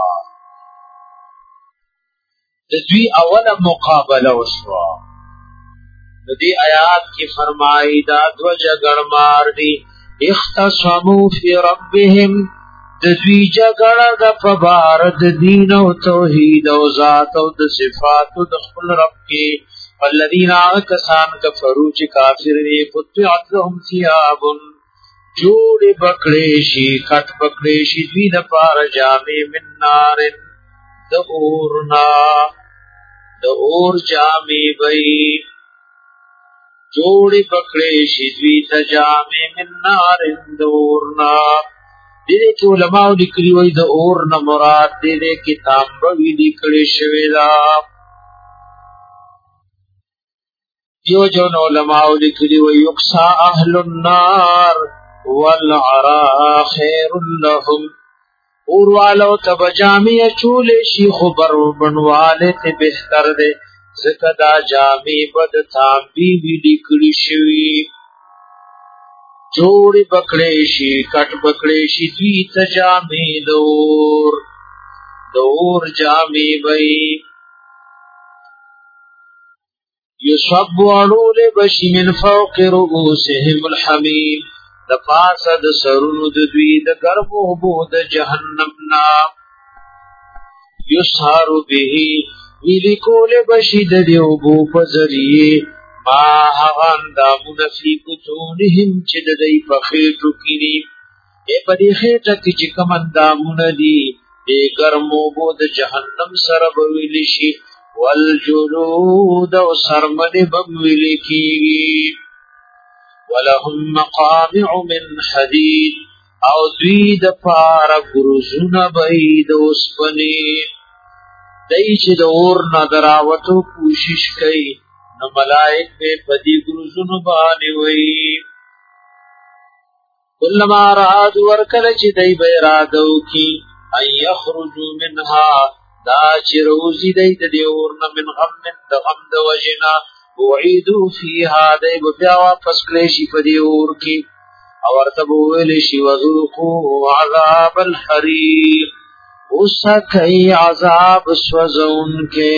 دوی اوله مقابله وشوا د دې آیات کې فرمایي دا دو جګړ مار دي اختصموا فی ربهم د دوی جګړه د پبار د دین او توحید او ذات او د صفات د خپل رب کې الذين كسان كفروا چې کافر دي قطعت لهم ثياب جوړ بکړې شي کټ بکړې شي دوی د پاره جامې من نار د اورنا د اور جامې وي جوړ بکړې شي دوی ته جامې من نار د اورنا دې کې علماء لیکلي وي د اور نه مراد دې کې تانبوي لیکلي شوی دا یو جو علماء لیکلي وي یقصا اهل النار والعراء خير لهم اور والو تبجامی چول شي خبر بنواله ته بهتر دې زکه دا جامې بد تانبي وی لیکلي شوی جوړ بکړې شي کټ بکړې شي دوی ته جامې دور دور جامې وي یصب علول بشی من فوق رؤوسهم الحمیم د پاسه د سرونو د دوی د ګرمو اوبو د جهنم نا یسهر به ویلی کول بشی د دې اوبو په ذریعه ما هغان دامون فی بطونهم چه ددی پخیٹو کنی اے پدی خیٹا کی چکم اندامون دی اے گرمو بود جہنم سر بویلشی والجلود و سرمن بمویلی کیگی ولهم مقامع من حدید او دوید پارا گرزون بید اسپنی دی چه دور ندراوتو کوشش کئی نو ملائک میں پدی گروزن بانی وئی کلما راد ورکل چی دی بیرادو کی ان یخرجو منها دا چی روزی دی دی ورن من غم من دا غم دا وجنا وعیدو فیها دی ببیاوا پسکلیشی پدی ور کی اورتبویلشی وذوقو عذاب الحریق اسا کئی عذاب سوزون کے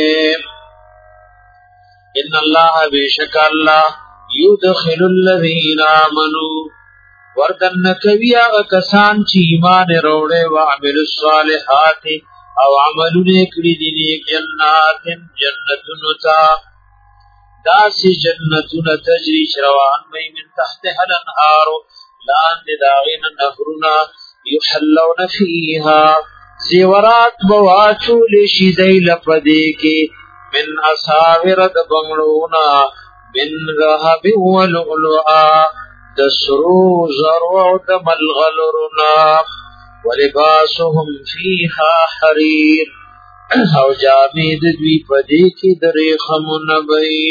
ان اللہ بیشک اللہ یدخل الذین آمنوا وردن کوي هغه کسان چې ایمان وروړي او عمل الصالحات او عملونه کړی دي نیک جنات جنتون تا داسې جنتون تجری روان وي من تحتها الانهار لاندې داغین نهرونه یحلون فیها زیورات بواچول شي دی لپدې کې من اساور د بنگلونا من ذهب ولؤلؤا دسرو زرو د ملغلرنا ولباسهم فيها حرير او جامید دوی پدې کې درې خمونبي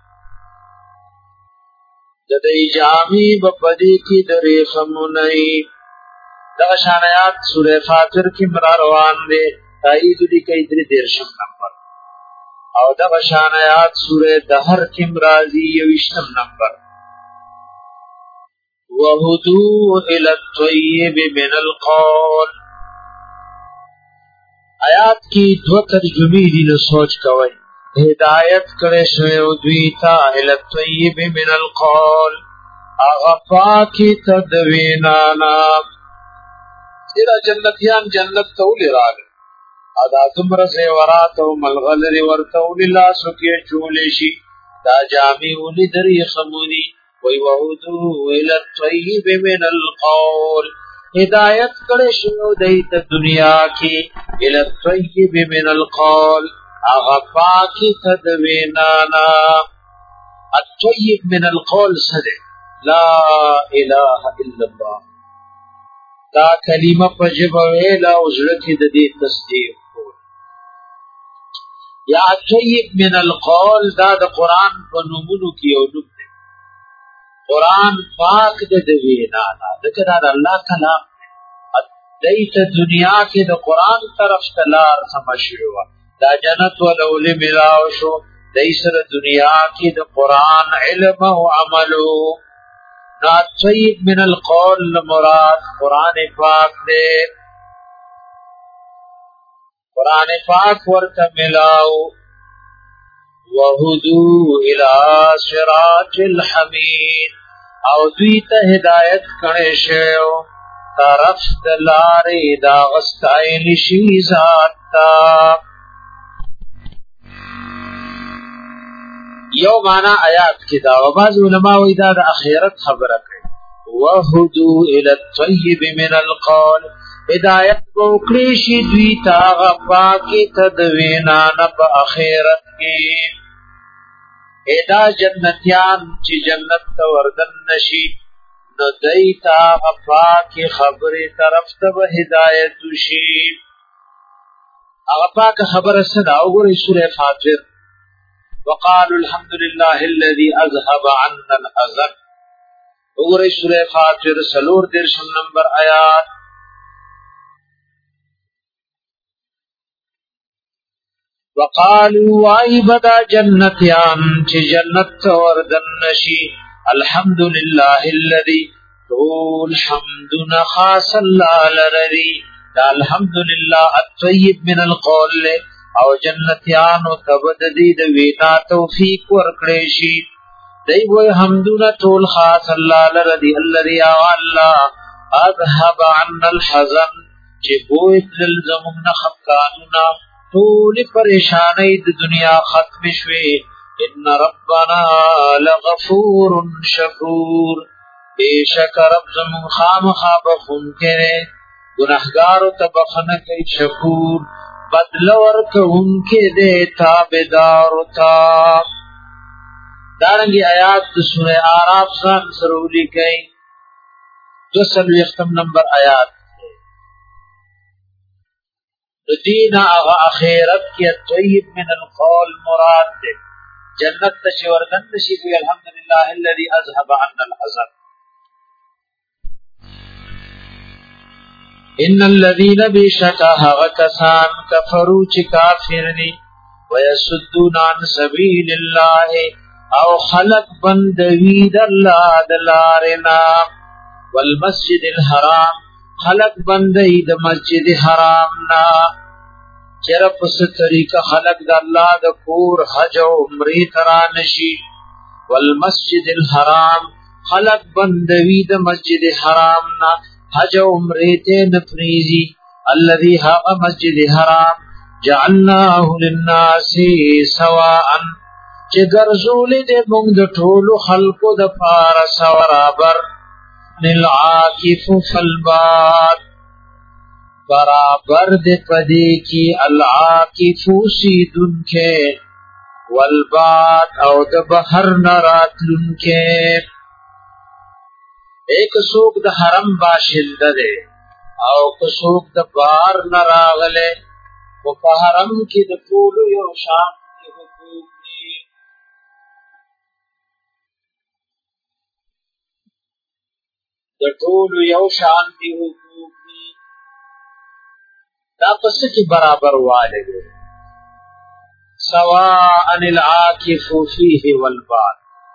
د دې جامې په پدې کې درې خمونای دا شانات سورې فاتر کې مر روان دي تایید دي کې درې درشم نمبر او دا شانات سورې دهر کې مرাজি یوشتم نمبر وهدو الى الطيب من القول آیات کی دو ترجمه دي نو سوچ کوئ ہدایت کرے شوی او دوی تا الى الطيب من القول اغفا کی تدوینانا تیرا جنتیان جنت تولی راگ ادا دمر زیورات و ملغلر ورطولی لاسو کی چولیشی دا جامی اولی دری خمونی وی وحدو الى الطيب من القول ہدایت کرے شنو دیت دنیا کی الى الطيب من القول اغفا کی تدوینانا الطيب من القول صدق لا الہ الا اللہ دا کلمہ پجب ویلا اجرکی ددی تصدیق کو یا الطيب من القول دا دا قرآن پنمونو کی اولوک دے قرآن پاک دے دوینانا دکر دا اللہ کلام دیت دنیا کے دا قرآن طرف تلار سمشعوا دا جنت ولولی ملاو شو دیسر دنیا کی دا قرآن علم و عملو نا طیب من القول مراد قرآن پاک دے قرآن پاک ورطا ملاو وَهُدُو إِلَىٰ صِرَاطِ الْحَمِيدِ او دوی ته ہدایت کړي شو طرف دلارې دا غستایل شي ذات تا یو معنا آیات کې دا او بعض علما وایي دا د اخرت خبره کوي وهدو الى الطيب من القول هدایت وکړي شي دوی تا غفاکي تدوینا نب اخرت کې ادا جنتیان چې جنت ته وردن نشي نو دای تا غفاکي خبره طرف ته هدایت شي هغه پاک خبره صدا وګورئ سوره فاطر وقالوا الحمد لله الذي اذهب عنا الحزن وګورئ سوره فاطر سلور درشم نمبر آیات وقالوا عبدا جنتيان چې جنت وردن نشي الحمد لله الذي طول حمدنا خاص الله لري دا الحمد لله الطيب من القول او جنتيان تبددي د وینا توفیق ورکړي شي دی وای حمدنا طول خاص الله لري الذي الله اذهب عنا الحزن چې بوې تل زمون خفقاننا طول پریشانی د دنیا ختم شوي ان ربنا لغفور شکور بیشک رب زمون خامخا بخون کرے گناہگارو تبخنه کوي شکور بدل ورکون کې دے تابدارو تا دارنگی آیات د سورہ اعراف ځان سرولی کوي دو سلو یختم نمبر آیات دین اغا اخیرت کی الطیب من القول مراد دے جنت تشوردن نشیدوی الحمدللہ الذي اذهب عنا الحزن ان الذين بشكا غتسان كفروا چ کافرنی ويسدون عن سبيل الله او خلق بندوی د الله دلارنا والمسجد الحرام خلق بندئی د مسجد حرام نا چر پس طریقہ خلق د الله د کور حج او عمره ترانشی والمسجد الحرام خلق بندوی د مسجد حرام نا حج او عمره ته نفریزی الذي ها مسجد حرام جعلناه للناس سواء چې ګرځولې د موږ د ټولو خلقو د پار برابر العاکف فالباد برابر دے پدی کی العاکف سیدن کے والباد او د بحر نراتلن کے ایک سوک د حرم باشند دے او کسوک د بار نراغلے و پا حرم کی د پولو یو شام کی حقوق دی د ټول یو شان دی حقوق دي دا پس کی برابر والے سواء العاکف فيه والباد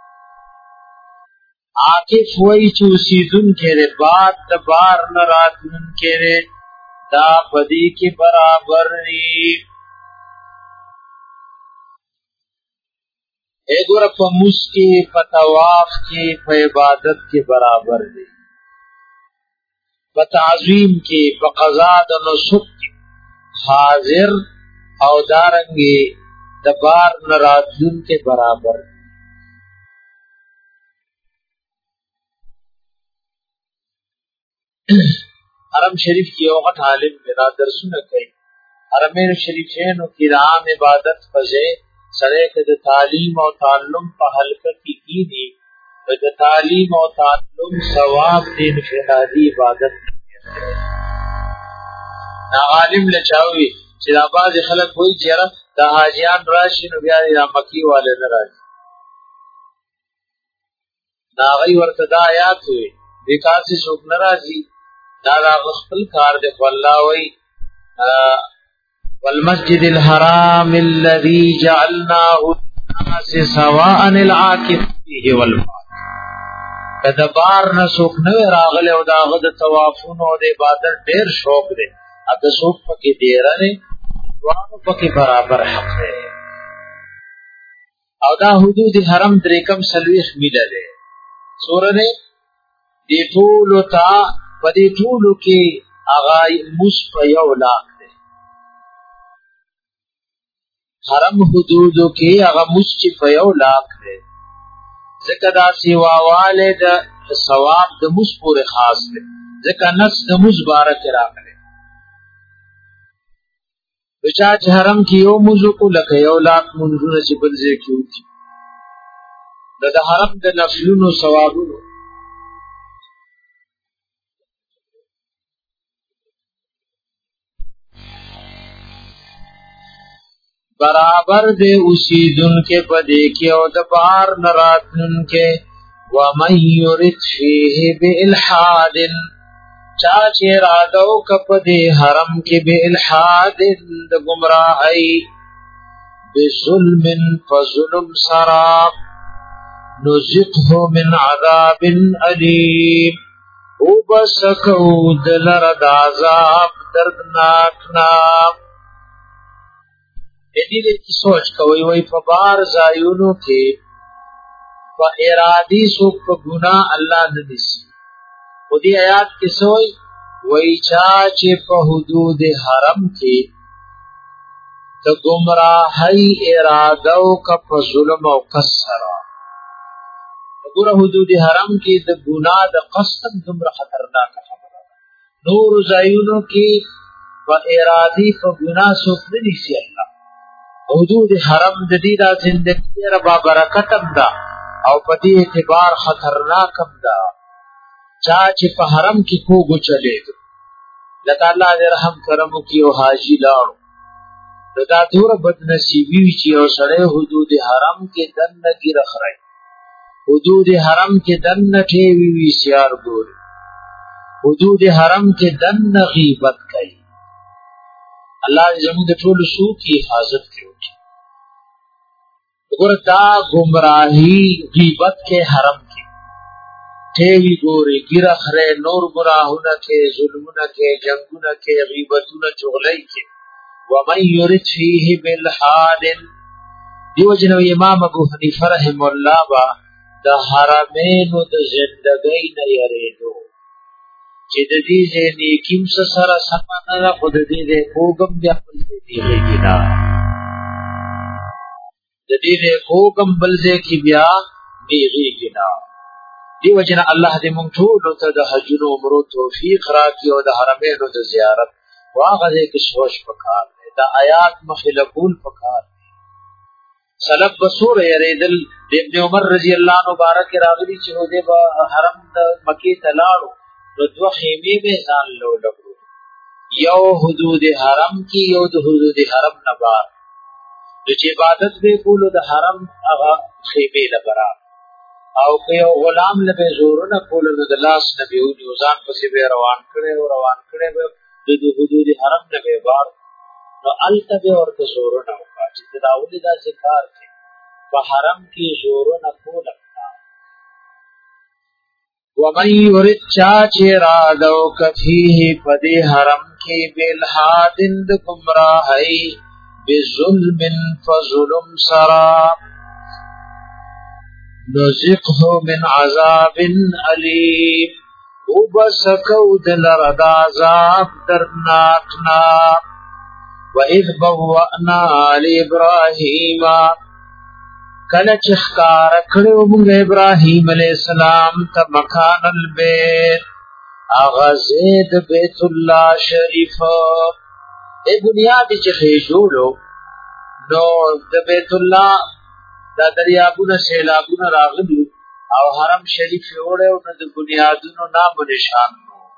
عاکف وای چوسیدن کړي باد د بار نه راتلن کړي دا پدی کی برابر ني ایګور په مسکی په طواف کې په عبادت کې برابر دي په تعظیم کې په قضا د نسک کې حاضر او دارنګي د بار نراتون کې برابر حرم شریف کې یو غټ عالم میرا درسونه کوي حرمین شریفین او کرام عبادت فزه سره کې د تعلیم او تعلم په حلقه کې کیږي د تعلیم او تعلم ثواب دین انفرادی عبادت نا عالم لچاوي چې د باز خلک وایي چې د حاجیان راشي نو بیا د مکی والے نه راځي دا غي ورته د آیات وي وکاسي څوک ناراضي دا خپل کار دی والله وایي والمسجد الحرام الذي جعلناه للناس سواء العاكف فيه والباد کده بار نه څوک نه راغله او داغه د طوافونو او د عبادت ډیر شوق دی اته څوک پکې ډیر نه دوانو پکې برابر حق دی او دا حدود حرم درې کم سلويخ میله ده سورنه دی ټولو تا پدې ټولو کې اغای مس په یو لاک ده حرم حدودو کې هغه مس چې په یو لاک ده ځکه دا سیواواله د ثواب د مز پورې خاص دی ځکه نس د مز بارک راغلی بچا چې حرم کې یو مزو کو لکه یو لاک منځونه چې بل ځای کې وکړي د حرم د نفلونو ثوابونو برابر دے اوسیدن کے پدے کے او د بار نراتن کے ومن یرد فیہ بالحاد چاچے رادو کپدے حرم کے بالحاد د گمراہی بظلم فظلم سراب نزقه من عذاب علیم او بسکو دلرد عذاب دردناکنا دې دې کی سوچ کوي وای په بار زایونو کې په ارادي سو په ګناه الله نه نسی او دې آیات کې سوې وای چا چې په حدود حرم کې ته گمراهي اراده او ک په ظلم او کسر وګوره حدود حرم کې د ګناه د قصد دومره خطرناک خبره نور زایونو کې په ارادي په ګناه سو نه نسی الله حدود حرم د دې د زندګۍ ربا برکتم دا او په دې اعتبار خطرناکم دا چا چې په حرم کې کوګو چلے لکه الله دې رحم کرم کی او حاجی لاړو دا دور بد نصیبی چې او سره حدود حرم کې دنه کی رخره حدود حرم کې دنه ټیوی وی سیار ګور حدود حرم کې دنه غیبت کوي الله زموږ د ټول سو کی حفاظت کوي وګوره دا گمراهی غیبت کې حرم کې ټیوی ګوري ګیره خره نور گناهونه کې ظلمونه کې جنگونه کې غیبتونه چغلای کې ومن یرد فیه بالحاد دیو جنو امام ابو حنیفه رحم الله با د حرمینو د زندګۍ نه یریدو چې د دې نیکیم سره سمانه خود دې دې کوګم بیا بل دې دیږي دا د دې دې کوګم بل دې کې بیا دیږي دا دیو جن الله دې مونږ ټول ته د حج او عمره توفیق راکړي او د حرمینو د زیارت واغه دې کې سوچ وکړ دا آیات مخلقون فقار سلف بصور یریدل ابن عمر رضی اللہ عنہ بارک راغلی چې هده با حرم د مکی تلاړو نو دوه خیمه به ځان لو لګو یو حدود حرم کی یو د حدود حرم نه بار د چې عبادت به کولو د حرم هغه خیمه لبرا او که یو غلام له زور نه کولو د لاس نبی او ځان پسې به روان کړي او روان کړي به د حدود حرم نه به بار نو التبه ورته زورونه وکړه چې دا ولې دا ذکر کوي په حرم کې زورونه کوله ومن يرد چاچه را دو کفیه پدی حرم کې بالحادند گمراهی بظلم فظلم سرا نزقه من عذاب علیم وبسکو دلر دا عذاب درناکنا وَإِذْ بَوَّأْنَا لِإِبْرَاهِيمَ کله چې ښکار کړو موږ ابراهیم علیہ السلام ته مکان البیت اغزید بیت الله شریف ای بنیاد چې جوړو نو د بیت الله د دریابونو سیلابونو راغلي او حرم شریف جوړو نو د بنیادونو نام نشان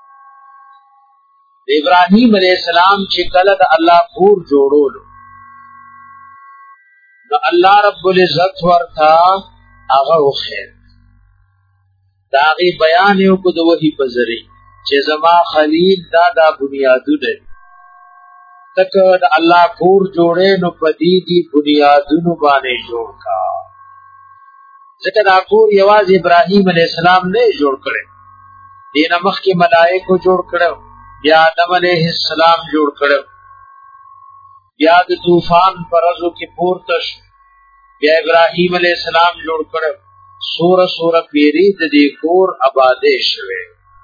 ابراهیم علیہ السلام چې کله د الله کور جوړولو نو الله رب العزت ورتا هغه خیر داغي بیان یو کو د وحی په ذری چې زما خلیل دا د بنیادونه تک د الله کور جوړې نو پدې دي بنیادونو باندې جوړ کا ځکه دا کور یوازې ابراهیم علیہ السلام نه جوړ کړي دینه مخ کې ملائکه جوړ کړو بیا آدم علیہ السلام جوړ کړو بیا د طوفان پرزو کې پورته بیا ابراهیم علیہ السلام جوړ کړو سوره سوره پیری د دې کور آبادې شوه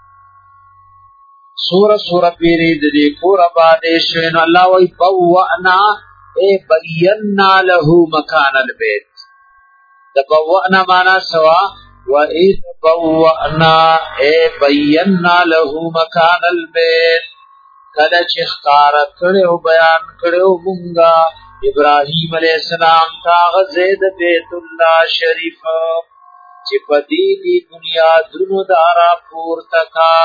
سوره سوره پیری د دې کور آبادې شوه نو الله وی بوأنا ای بینا له مکان البیت د بوأنا معنا سوا وَإِذْ بَوَّأْنَا اے بَيَّنَّا لَهُ مَكَانَ الْبَيْتِ کله چې ښکار کړو بیان کړو مونږه ابراهیم علیہ السلام تا غزید بیت الله شریف چې پدې دی دنیا درنو دارا پورته کا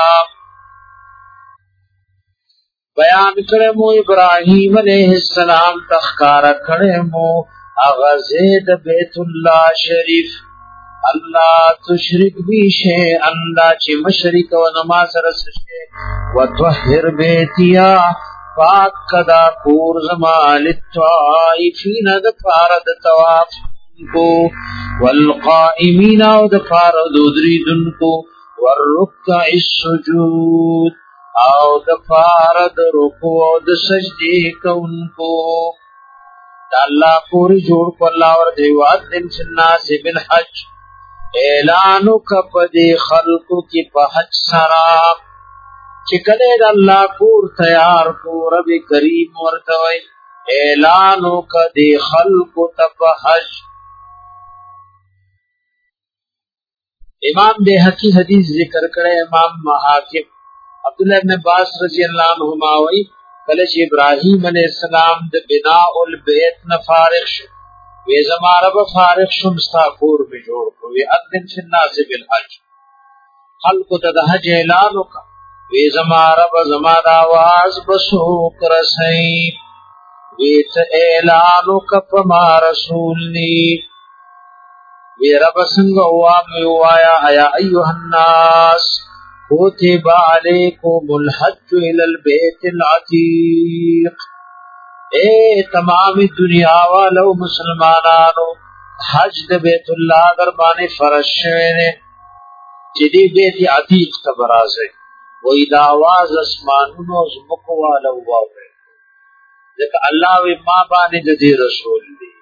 بیان کړو ابراهیم علیہ السلام تخکار کړو غزید بیت الله شریف الله تشرک بی شی الله چې مشرک و نما سره سشه وطهر بیتیا پاک کدا کور زمال الطائفین د فارد طواف کو والقائمین او د فارد دریدن کو والرکع السجود او د فارد رکوع او د سجدی کون کو الله پوری جوړ کو الله ور دیوات دن الناس بالحج اعلانو کپدی خلقو کی په حج سرا چې کله د الله کور تیار کو رب کریم ورته وای اعلانو کدی خلقو ته په حج امام بیهقی حدیث ذکر کړه امام محاکم عبد الله ابن عباس رضی الله عنهما وای کله چې ابراهیم علیہ السلام د بناء البیت نه فارغ شو وی زما رب فارغ شم ستا کور می جوړ کو وی اذن فی الناس بالحج خلق ته د حج اعلان وکړه وی زما رب زما د आवाज بسو کرسئی وی ته اعلان وکړه ما رسول نی وی رب څنګه وا می وایا یا ایها الناس کتب علیکم الحج الى البیت العتیق اے تمام دنیا والو مسلمانانو حج د بیت الله در باندې فرض شوی دی چې دی بیت عتیق ته برازه وې دا आवाज اسمانونو زمکو والو واوي ځکه الله وی ما باندې د دې رسول دی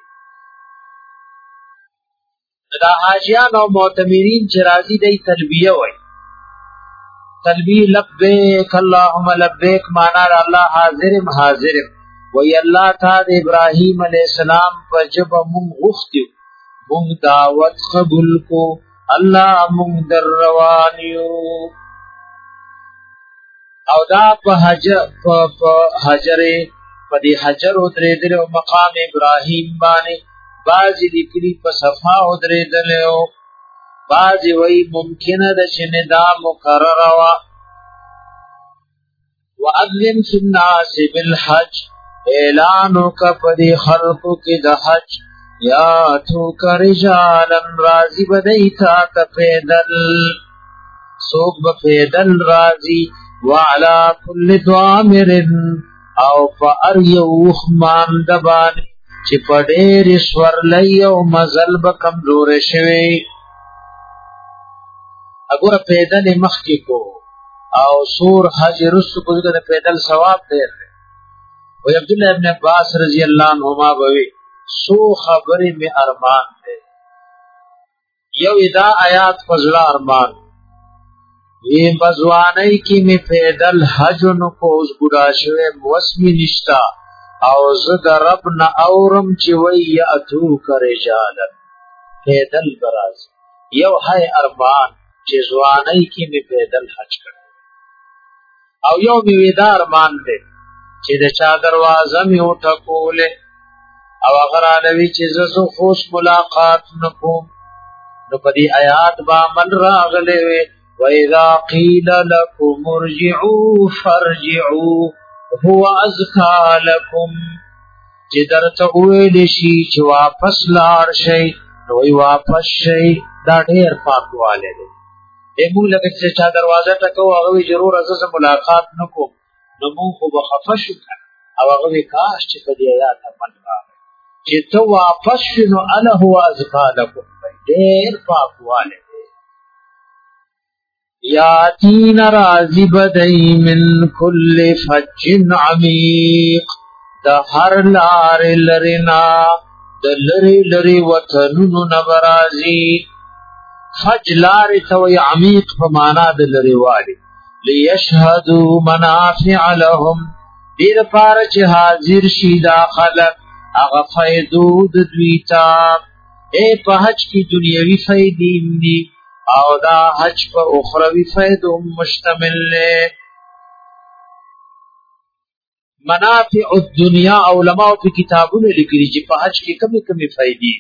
دا حاجیان او معتمرین چې راځي دی تلبیه وای تلبیه لبیک اللهم لبیک معنا الله حاضر حاضر وی الله تعالی ابراهیم علیہ السلام په جب مون غفتو مون دعوت قبول کو الله مون در روانیو او دا په حجر په حجر په دې حجر او درې درې مقام ابراهیم باندې بعضی لیکلي په صفا او درې درې بعضی وی ممکن ده چې ندا مقرر وا واذن فی الناس بالحج اعلانو کا پدی خلقو کی دا حج یا تو کا رجالا رازی بدیتا تا پیدل سوک بپیدل رازی وعلا کل دوامر او پا اریوخ ماندبان چی پا دیر سور لی او مزل بکمزور شوی اگر پیدل مخی کو او سور حج رسو کو دا پیدل ثواب دیر و عبداللہ ابن عباس رضی اللہ عنہما بوی سو خبری میں ارمان دے یو ادا آیات فضل ارمان یہ بزوانی کی میں پیدل حج نکو اس بڑا شوے موسمی نشتا او زد رب نا اورم چوئی یعتو کر جالا پیدل براز یو ہے ارمان چی زوانی کی میں پیدل حج کر او یو میں ادا ارمان دے چې د چا دروازه می وټکوله او هغه رالوي چې زه خوش ملاقات نکوم نو په دې آیات با عمل راغلی وي وَإِذَا قِيلَ لَكُمُ ارْجِعُوا فَارْجِعُوا هُوَ أَزْكَى لَكُمْ چې درته وویل شي چې واپس لاړ شئ نو وایي واپس شئ دا ډېر پاکوالی دی موږ لکه چې چا دروازه ټکو هغه وایي ضرور زه ملاقات نکوم نو مون خو بخفش او هغه وکاش چې په دې آیات عمل راغی چې ته واپس شنو انا هو ازکا لکم ډېر پاکواله یاتین راضی بدای من کل فج عمیق د هر لار لرینا د لری لری وطنونو نبرازی فج لار توي عمیق په معنا د لری والی لیشهدوا منافع لهم دیر پارچ حاضر شی دا خلق اغا فیدود دویتا اے پا حج کی دنیاوی فیدیم دی او دا حج په اخروی فائدو مشتمل له. منافع الدنیا علماء په کتابونو لیکلي چې په حج کې کمی کمی فائدې.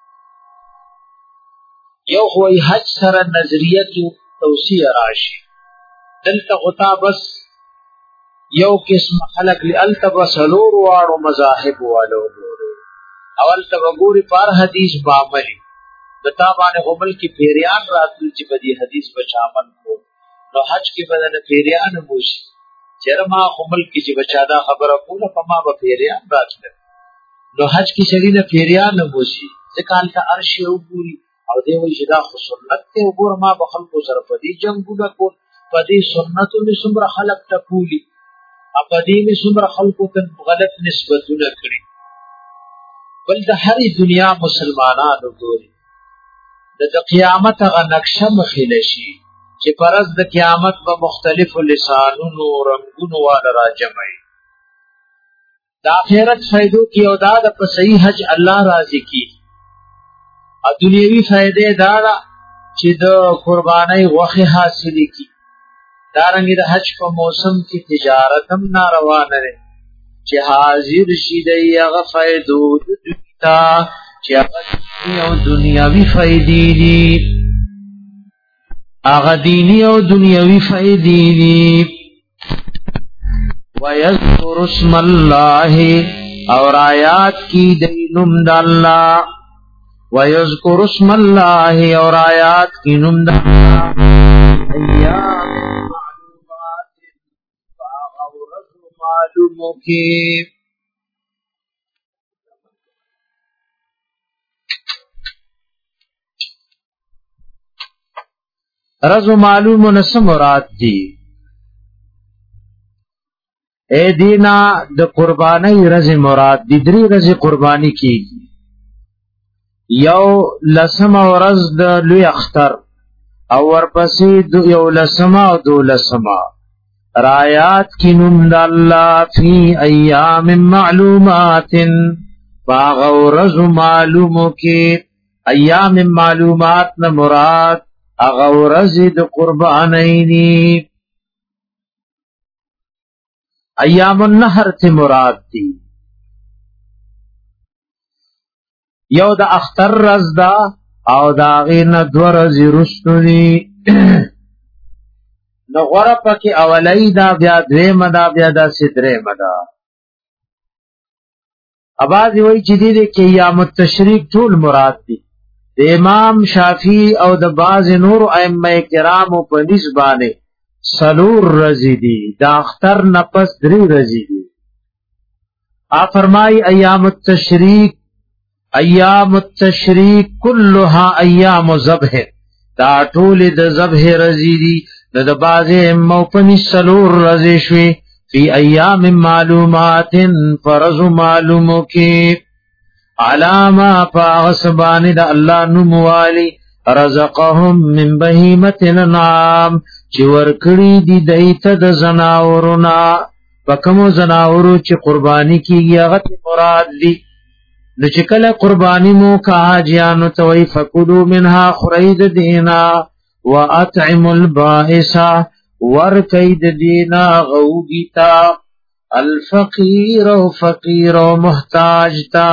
یو خو حج سره نظریه توسیع راشي، دلته غتا بس یو قسم خلق لالتبا سلور واړو مذاهب والو ګوري، اول تبګوري پر حدیث باعملی دتا باندې همل کې پیریان راتل چې په دې حدیث په عمل کو نو حج کې بدل پیریان موشي چرما همل کې چې بچا دا خبره کوله په ما به پیریان راتل نو حج کې شریله پیریان موشي ځکه ته عرش یو ګوري او دی وی چې دا خو سنت ته وګور ما به خلکو سره په دې جنگونه کو په دې سنتو می څومره خلق ټکولي په دې می څومره خلکو ته غلط نسبتونه کړی. بل د هرې دنیا مسلمانانو ګوري د قیامت غ نقشه مخېل شي چې پرز د قیامت په مختلفو لسانونو رنگونو والا راجمعي. د آخرت فائدو کې او دا د په صحیح حج الله راضي کی. ا دنیوي فائدې دا چې د قربانۍ غوښه حاصلې کی. دارنګ د حج په موسم کې تجارت هم ناروا نه ده چې حاضر شي د هغه فائدو دتا چې هغه یو دنیوي فائدې دي، هغه دینی او دنیوي فائدې دي. ويذكر اسم الله اور آیات کی دینم د الله، ويذكر اسم الله اور آیات کی نم د الله. ایام معلومات باغورز معلومو کی رز معلوم نس مراد دی. اے دینا د قربانی رز مراد دی، دری رز قربانی کیږي. یو لسم ورځ د لوی اختر او ورپسې یو لسم او دو لسم رایات کی نوم د الله فی ایام معلومات باغ ورځ معلومو کې. ایام معلومات نه مراد اغه ورځ د قربانینی. ایام النحر ته مراد دی. یو د اختر رز دا او دا غین دو رزی رستنی نو غره پکې اولی دا بیا دوی مدا بیا دا سدره مدا. اباظی وی چې دې کې ایام التشریق ټول مراد دی. د امام شافعی او د باز نور ائمه کرامو په نسبانه سلور رزی دی، دا اختر نفس دری رزی دی. آ فرمائی ایام التشریق ایام التشریق کلها ایام ذبح، دا ټول د ذبح رزی دی. د باز ائمه په سلور رزی شوی فی ایام معلومات فرض معلومو کې. علامہ فاغسبانی دا اللہ نموالی رزقهم من بهیمت الانعام چی ورکڑی دی دیتا دا زناورنا پکمو زناورو چی قربانی کی گیا غت مراد دی. نو چکل قربانی مو کہا جیانو توی فکلو منها خرید دینا و اطعم البائسا ورکید دینا غوگیتا الفقیر و فقیر و محتاج تا.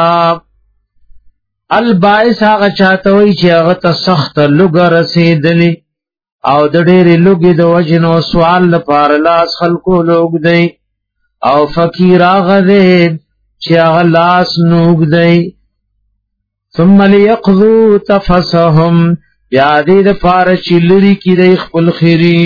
البائس هغه چاته وی چې هغه ته سخت لوګه رسیدلی او د ډېرې لوګي د وجنو سوال لپاره لاس خلکو لوګ دی، او فقیر هغه دی چې هغه لاس نوګ دی. ثم ليقضوا تفسهم بیا دې د پاره چې لري کې د خپل خيري.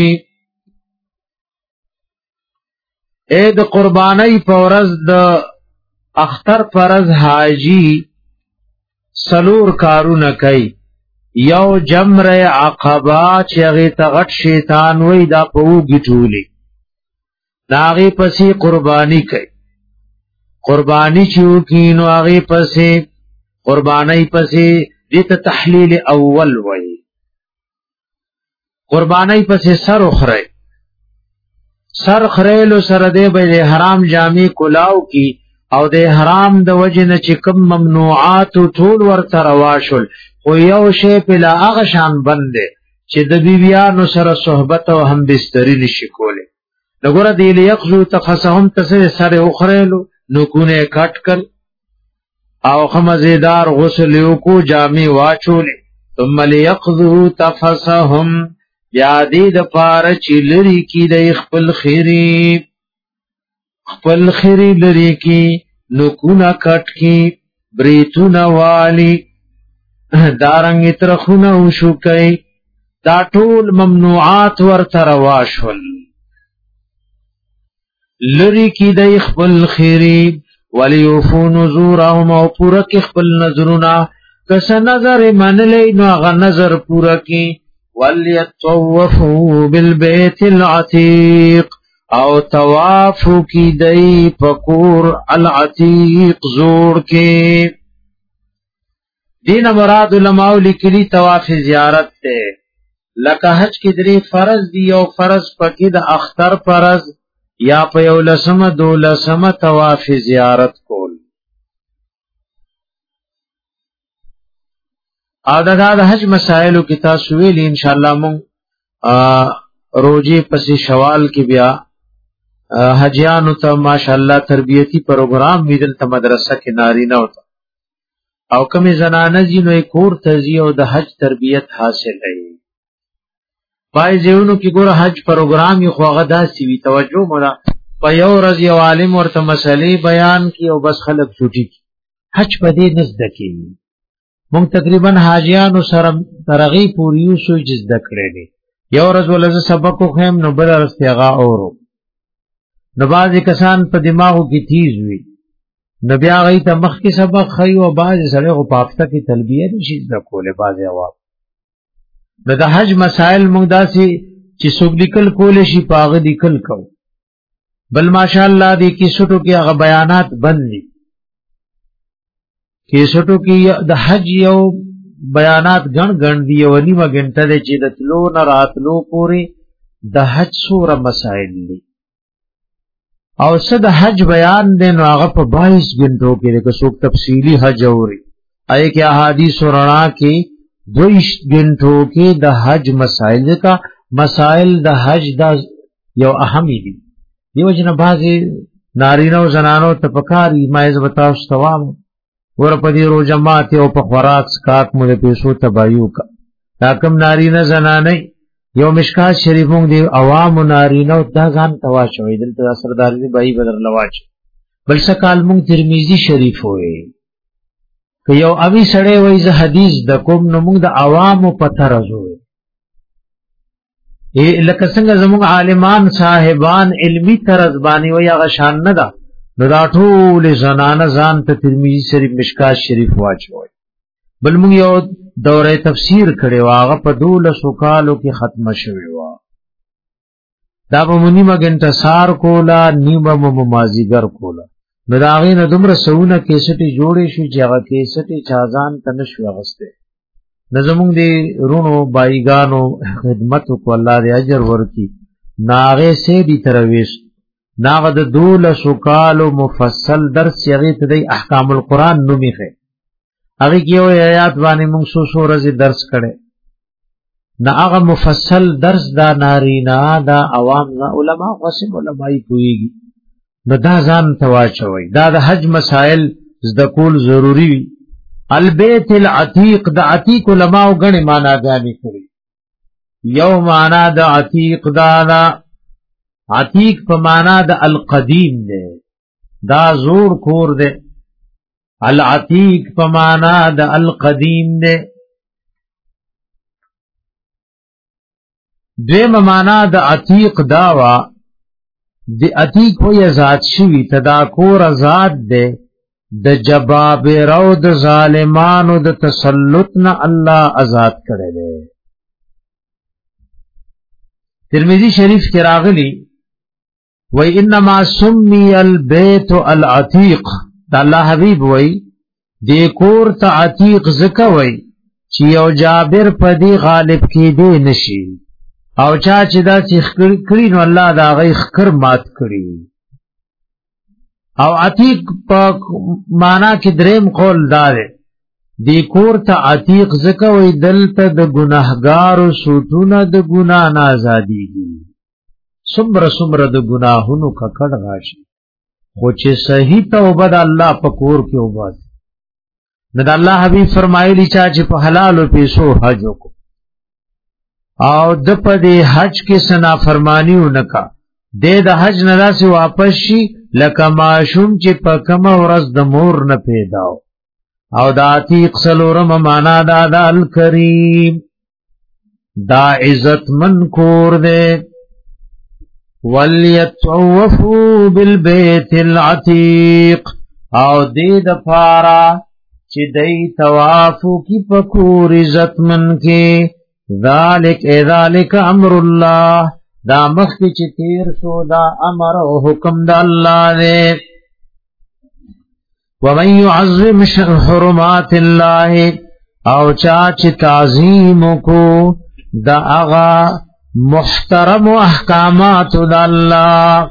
اې د قربانۍ په ورځ د اختر پرز حاجی سلور کارونه کوي. یو جمر عقبہ چې هغه ته غټ شیطان وای دا په وګی ټولي داغه پسې قربانی کوي. قربانی چې کینو هغه پسې قربانی پسې دې ته تحلیل اول وای. قربانی پسې سر اخره سر خریلو سره دې به حرام جامع کلاو کی او د حرام د وجنه چې کوم ممنوعات ټول ورته روا شول، خو یو شی په لا هغه شان بنده چې د بیبیانو سره صحبت او هم بستری نشي کوله لګوره دی لیقذو تفسهم تسه سره اخرلو نو کونه کټ کړ او خمزیدار غسل یو کو جامع واچول ثم لیقذو تفسهم بیا دې د پار چې لري کی د خپل خیری خپل خیری لري کی نو کونه کټ کی بریتونه والی دارنګ ترخونه وشو کوي دا ټول ممنوعات ورته رواشل لری کی د خپل خیری ولیوفو نذورهم او پورا کی خپل نظرونه کس نظر منلی نو غ نظر پورا کی ولیطوفوا بالبیت العتیق او توافو کی دای پکور العتیق زور کی دین مراد علماء لیکلی طواف زیارت ته لکه حج کې درې فرض دی او فرض پکې د اختر فرض یا په یو لسمه دولسمه طواف زیارت کول او دا د حج مسائلو کې تاسو ویل ان شاء الله مون روزي پسې شوال کې بیا حجیانو ته ماشاءالله تربیتی پروګرام ویدل ته مدرسه کې ناری نه وته او کمی زنانه جنو کور تزی او د حج تربیت حاصل ہے پای زیونو کی ګور حج پروګرام یو خوغه داسي وی توجه مولا په یو ورځ یو عالم ورته مسلې بیان کی او بس خلک چوټي حج په دې نزد کی مونږ تقریبا حاجیانو سره ترغی پوریو شو جز دکړې دي یو ورځ ولزه سبق خو هم نو بل ارستیغا اورو نو باز کسان په دماغو کې تیز وی نبی هغه ته مخ کې سبق خي او باز سره غو پافته کې تلبیه نشي د کوله باز جواب د حج مسائل موږ داسي چې څوک لیکل کول شي پاغه لیکل کو بل ماشاءالله دې کې سټو کې هغه بیانات بندي کې سټو کې د حج یو بیانات ګڼ ګڼ دی او نیمه غنټه دې چې د تلو نه راتلو پورې د حج سوره مسائل دي او صد حج بیان دے نو هغه په بائیس غنټو کې د څوک تفصیلی حج اوري اې کې احادیث ورنا کې دویش غنټو کې د حج مسائل کا مسائل د حج د یو اهمی دي دیو جن بازي نارینه او زنانو ته پکاري مایز بتاو ستوام ور په دې رو جماعت او په خوراک سکاک مو په پیسو تبایو کا تاکم نارینه زنانه یو مشکات شریفون دی عوام نارینه دا ځان تواچوي دلته سردار دی بای بدر لواچ بل سکال مون ترمذی شریف وې که یو اوی سړی وای ز حدیث د کوم نو موږ د عوام په طرز وې ای لکه څنګه زموږ عالمان صاحبان علمی طرز باندې وای هغه شان نه ده نو دا ټول زنانه ځان ته ترمذی شریف مشکات شریف واچوي بل موږ یو دوره تفسیر کړي واغه په دولسو کالو کې ختمه شوی و دا په مونږه مګنټه سار کولا نیمه ممازیګر کولا مداغې نه دومره سونه کیسټي جوړې شو چې هغه کیسټي چازان تنشو غسته نظمون دی رونو بایګانو خدمت کو الله دې اجر ورکي ناغه سه دي ترويش ناغه د دولسو کالو مفصل درس یغې ته د احکام القرآن نوميخه هغه کیو آیات باندې موږ سو سو ورځې درس کړي نه هغه مفصل درس دا نارینا دا عوام نه علما قسم علماي کويږي نو دا ځان تواچوي دا د حج مسائل زده کول ضروری وي البيت العتيق د عتیق علما او غني معنا غاني کړی یو معنا د عتیق دا دا عتیق په معنا د القدیم ده دا زور کور ده العتیق پمانا د القدیم دے دویم مانا د عتیق داوا د عتیق وی ازاد شوی تداکور ازاد دے د جبابر او د ظالمانو د تسلط نه الله آزاد کړي دے ترمذی شریف کې راغلی و انما سمي البيت العتيق دا الله حبیب وای دی کور ته عتیق زکه وای چې یو جابر په دی غالب کې دی نشي او چا چې دا چې کړی نو الله دا غي خر مات کړی او عتیق په معنا کې دریم قول دار دی کور ته عتیق زکه وی دلته د ګناهګارو سوټونه د ګناه نه آزادیږي سمره سمره د ګناهونو ککړ راشي خو چې صحیح توبه د الله په کور کې وباسي نو د الله حبیب فرمایلی چې په حلالو پیسو حج وکړو او د په دې حج کې سنا فرمانی ونکا د د حج نه داسې واپس شي لکه ماشوم چې په کوم ورځ د مور نه پیدا او د عتیق سلورم معنا دا د الکریم دا عزت من کور دے وَلْيَطْوَفُوا بِالْبَيْتِ الْعَتِيقِ او دې د پارا چې دای طوافو کی پکور عزت من کې ذالک ذالک امر الله دا مخ چې تیر شو دا امر او حکم د الله دی ومن يعظم حرمات الله او چا چې تعظیم کو دا اغا محترم احکامات د الله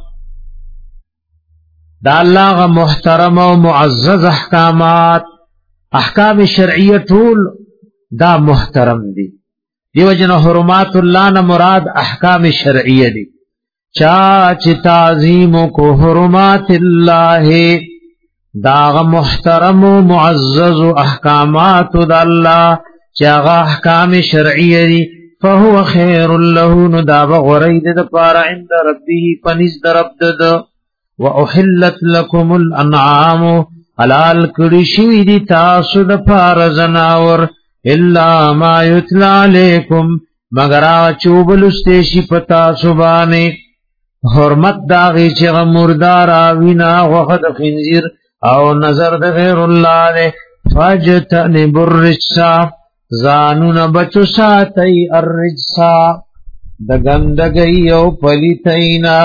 دا الله غ محترم او معزز احکامات احکام شرعیه ټول دا محترم دي دیو جن حرمات الله نه مراد احکام شرعیه دي چا چې تعظیم کو حرمات الله دا غ محترم او معزز احکامات د الله چې هغه احکام شرعیه دي فهو خير له نداب غرید د پاره عند ربه پنځ درب د واحلت لكم الانعام حلال کړي شوی دي تاسو د پاره زناور الا ما یتلا علیکم مگر چوبلسته شي پتا سبانه حرمت داغي چې مردار اوینا وخت خنزیر او نظر د غیر الله له فاجتنب الرجسا زانون بچو ساتي الرجسا د ګندګي او پلیتینا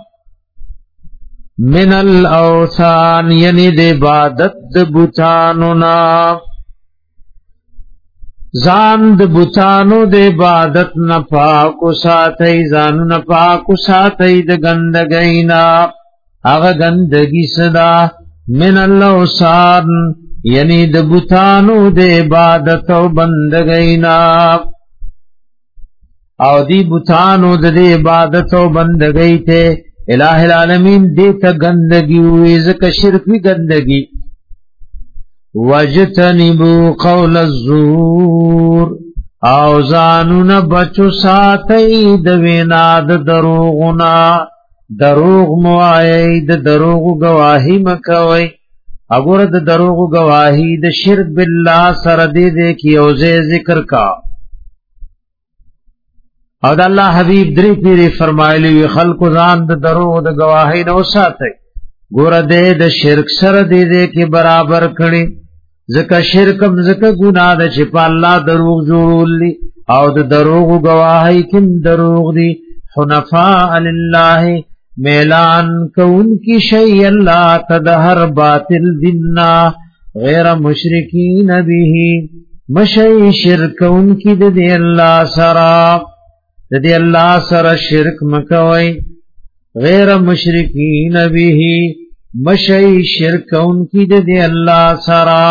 من الاوثان یعنی د عبادت د بوتانو نا ځان د بوتانو د عبادت نه پاکو ساتي ځانو نه پاکو ساتي د ګندګي نا هغه ګندګي صدا من الاوثان یعنی د بوتانو د عبادت او بندګۍ نا او دی بوتانو د عبادت او بندګۍ ته الٰه العالمین دې ته ګندګي وې ځکه شرک وی ګندګي وجتنبوا قول الزور او ځانون بچو ساتي د وینا د دروغنا دروغ موای د دروغ گواہی مکوي اگر د دروغ گواہی د شرک بالله سره دې دې کی او ذکر کا او د الله حبیب درې پیری فرمایلی خلق ځان د دروغ د گواہی نو ساتي ګور دې د شرک سره دې دې کی برابر کړي ځکه شرکم ځکه ګناه ده چې په الله دروغ جوړولي او د دروغ گواہی کین دروغ دي حنفاء لله میلان کون کی شی اللہ تدہر باطل دننا غیر مشرکین به مشی شرک ان کی ددی اللہ سرا ددی اللہ سرا شرک مکوئی غیر مشرکین به مشی شرک ان کی ددی اللہ سرا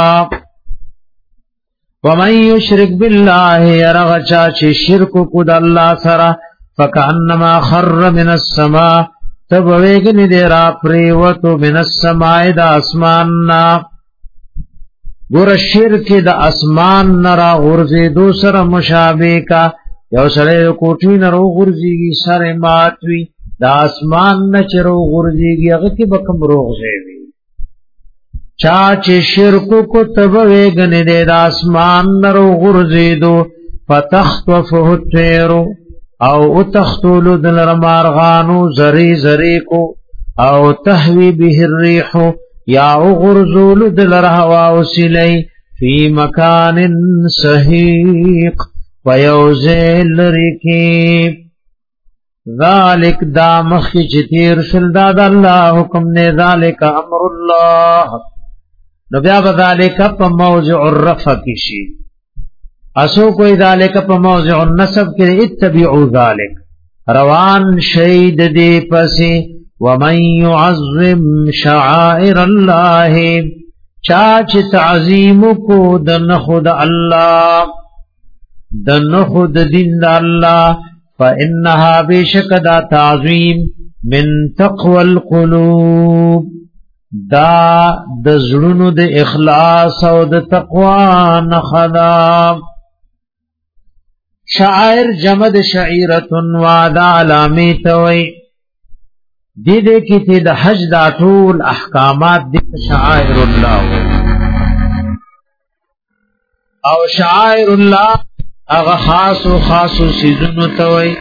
ومن یشرک باللہ ارغچا چی شرک کد اللہ سرا فکانما خر من السماء تب ویگنی دے را پریوتو من السماء دا اسمان نا گر شرک دا اسمان نرا غرزی دو سر مشابه کا یو سر کوٹی نرو غرزی گی سر ماتوی دا اسمان نچرو غرزی گی اغتی بکم روغ زیوی چاچے شرکو کو تب ویگنی دے دا اسمان نرو غرزی دو فتخطفه الطیرو او اتختولو دلر مارغانو زری زری کو او تحوی به الریح یا غرزولو دلر هوا وسلی فی مکان سحیق ویوزیل رکیب ذالک دا مخی چتیر شلداد اللہ حکم نے ذالک امر اللہ نو بیا بذالک پا موضع الرفع کشی اسو کوئی ذالک پا موضع النصب کرے اتبعو ذالک روان شید دے پسی ومن یعظم شعائر اللہ چاچ تعظیم کو دن خود اللہ دن خود دین دا اللہ فإنها بشک دا تعظیم من تقوى القلوب دا د زړونو د اخلاص او د تقوا نخدا شعائر جمد شعیرتن وعدا علامی توي دی دې کې ته د حج دا ټول احکامات د شعائر الله او شعائر الله هغه خاص او خاص سيزونو توي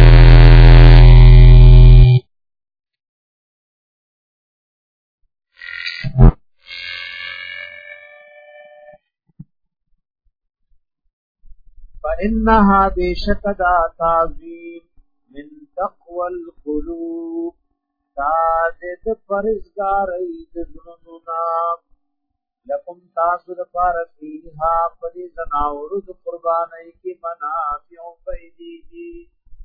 فإنها بشكدا تعظيم من تقوى القلوب تازد پرزگاری دزنونا لکم تاسد پارسیها پدی زناورد قربانی کی منافع فیدیگی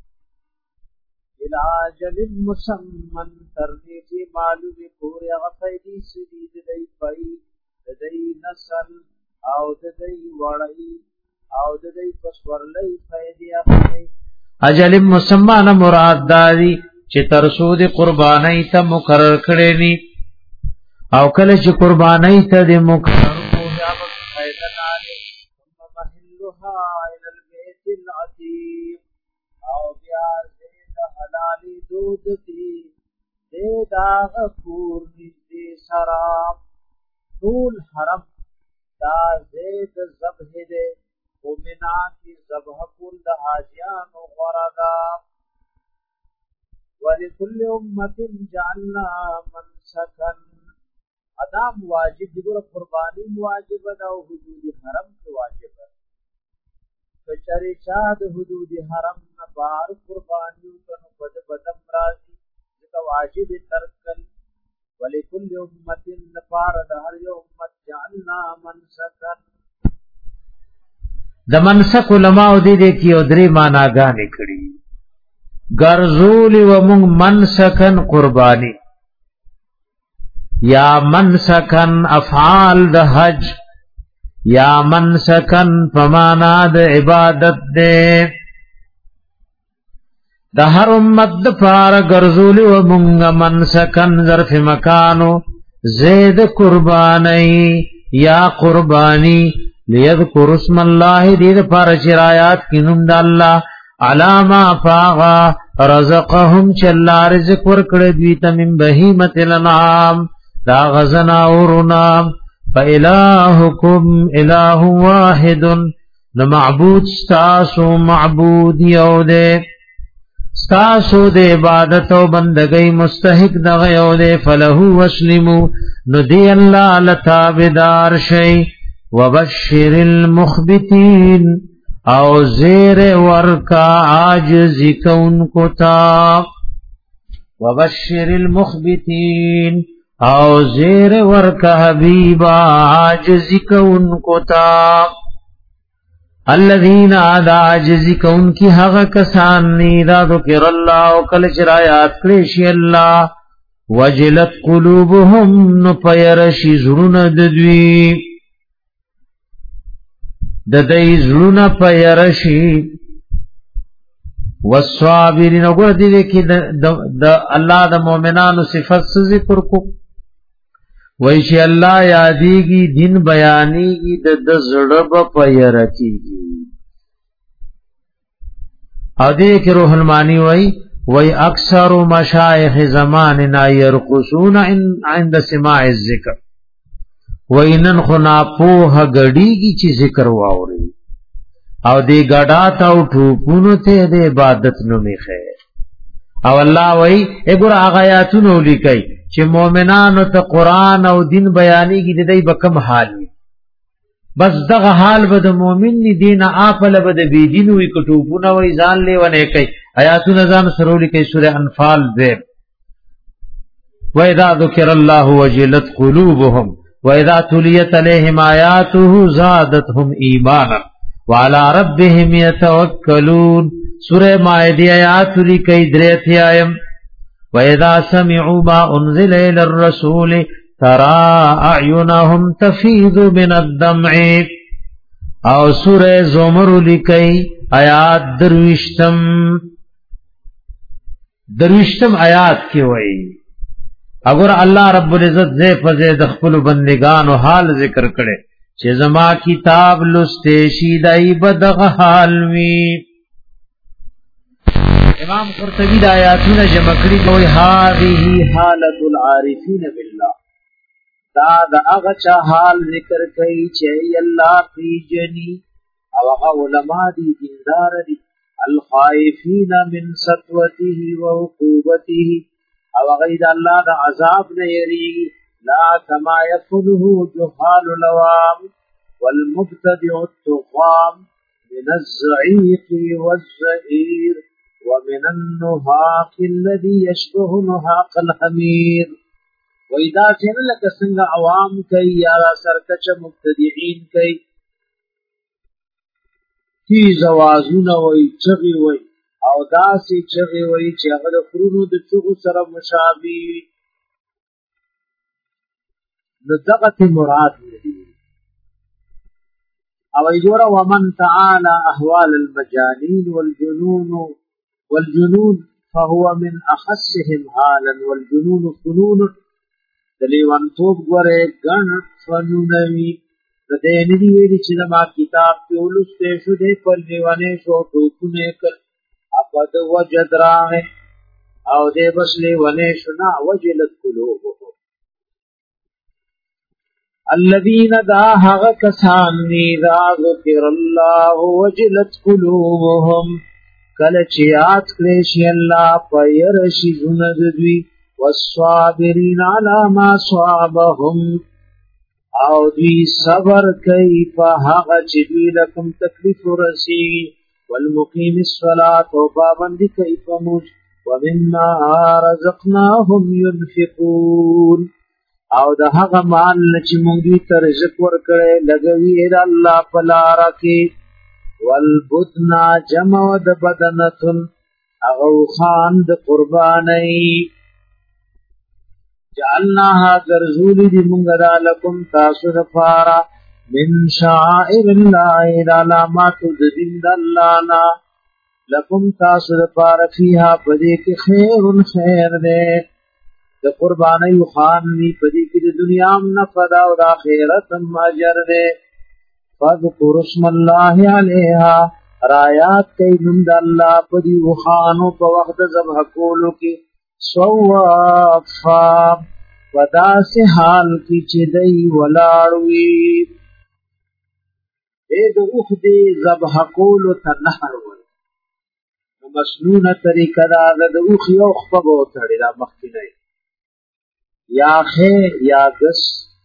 الاجل مسمن ترنیفی معلوم پوری غفیدی سدید دی پئی دی نسل او دی وڑئی او دی پسورلی فیدی اخلی اجل مسمن مراد داری چې ترسود قربانی ته مقرر کړي ني او کله چې قربانی ته د مقرر کو بیا په فائدہ نه ثم محلها الى البيت العتيق او بیا زید حلال دود دی دا غفور دې شراب طول حرم دا زید ذبح دې او منا کی ذبح کول د حاجیان او غردا ولكل امه جعلنا منسكا ادم واجب دی ګور قربانی واجب ده او حدود حرم کې واجب ده کچري شاد حدود حرم نه بار قربانی کنه بد بدم راضي دا واجب ترکل ولكل امه نفار ده هر یو امت جعلنا منسكا د منسک علماء دې دې کې او درې معناګانې کړي غرزول و من منسکن قربانی یا منسکن افعال د حج یا منسکن پمانا د عبادت دے د هر امت د پار غرزول و من منسکن ظرف مکانو زید قربانی یا قربانی لیذکر اسم اللہ دید پار شرایات کی نم دا اللہ علاما فاغا رزقهم چلا رزق ورکړه دوی ته من بهیمت الانعام دا غزنا ورنا فالهکم اله واحد نو معبود ستاسو معبود یو دے ستاسو د عبادت او بندګۍ مستحق دغه یو دے فله واسلمو نو دی الله لتابدار شي وبشر المخبتين او زیر ورکا عاجزی کون کو تا وبشر المخبتین او زیر ورکا حبیبا عاجزی کون کو تا الذین آدھا عاجزی کون کی حق کسان نیدہ ذکر اللہ و کل چرایات کلیشی اللہ وجلت قلوبهم نپیرشی زرون ددوی د دې زړونه په يرشي والصابرین وګور دي کې د الله د مؤمنانو صفات ذکر کو وای شي الله یادېږي دین بیانېږي د د زړه په يرکیږي او دې کې روح المانی وای وای اکثر مشایخ زماننا يرقصون عند سماع الذکر وینن خنا پوه غړیږي چې ذکر واوري او دې غډا تا او ټوپونو ته د عبادت نو میخه او الله وای وګور هغه آیاتونه لیکي چې مؤمنانو ته قران او دین بیانېږي د دې بکم حال بس دغه حال به د مؤمن دین اپل به د بی دین وي کټوپونه وای ځان لیونه کوي آیاتونه ځان سره لیکي سوره انفال دې وَإِذَا ذُكِرَ اللَّهُ وَجِلَتْ قُلُوبُهُمْ وَإِذَا تُلِيَتْ عَلَيْهِمْ آيَاتُهُ زَادَتْهُمْ إِيمَانًا وَعَلَى رَبِّهِمْ يَتَوَكَّلُونَ سورہ مائدہ آیات لکئی دریت آیم وَإِذَا سَمِعُوا مَا أُنزِلَ إِلَى الرَّسُولِ ترى اعینهم تفیض من الدمع او سورہ زمر لکی آیات دروشتم دروشتم آیات کی وئی اگر اللہ رب العزت زے فزے دخل بندگان و حال ذکر کرے چه زما کتاب لستے شیدائی بدغ حالوی امام قرطبی دا آیاتون جمع کری کوئی هذه حالت العارفین باللہ دا دا اغچا حال ذکر کئی چه اللہ پی جنی او اغا علماء دی دیندار دی الخائفین من سطوته و عقوبته او اغا دا اللہ دا عذاب نیری لا کما یفنه جحال لوام والمبتدع التقام من الزعیق والزئیر ومن النهاق الذي يشبه نهاق الحمير وإذا كان لك سنگ عوام کئی یا سرکچ مبتدعين کئی تیز آوازون وی چغی وی او داسی چغی وی چی اغد خرونو د چغو سر مشابی ندغت مراد ندی او ایدورا ومن تعالى احوال المجانين والجنون والجنون فهو من اخصهم حالا والجنون فنون دلیوان توب گوره گن فنونوی دینی ویلی چی ما کتاب پی اولستے شده پل لیوانے شو ٹوکنے کر اپد وجد راہے او دے بس لیوانے شنا وجلت قلوبو الذین دا حق کسانی دا ذکر اللہ وجلت قلوبهم کل چیات کریشی اللہ پیرشی زندوی والصابرین علی ما صابهم او دوی صبر کئی پا حق چدوی لکم تکلیف رسی والمقیم الصلاة و پابندی کئی پموش ومما رزقناهم ينفقون او د هغه مال چې مونږ ته رزق ورکړې لګوي د الله په لار کې والبدنا جمع د بدنتن او خان د قرباني جعلناها غرزول دی مونږ را لكم تاسو د فارا من شعائر الله د علامات د دین د الله نا لكم تاسو د فارا فيها پدې کې خیر خیر ده د قربانی خان وی پدې کې د دنیا هم نفدا او د آخرت هم اجر ده فذكر اسم الله علیها رایات کوي نوم د الله پدې خانو په وخت ذبح کولو کې صوافا ودا سے حال کی چې دی ولاړوي اې د اوخ دې ذبح کولو ته نهر ول نو مسنونه طریقه دا د اوخ یو خپل وتړي دا مخکې یا خے یا گس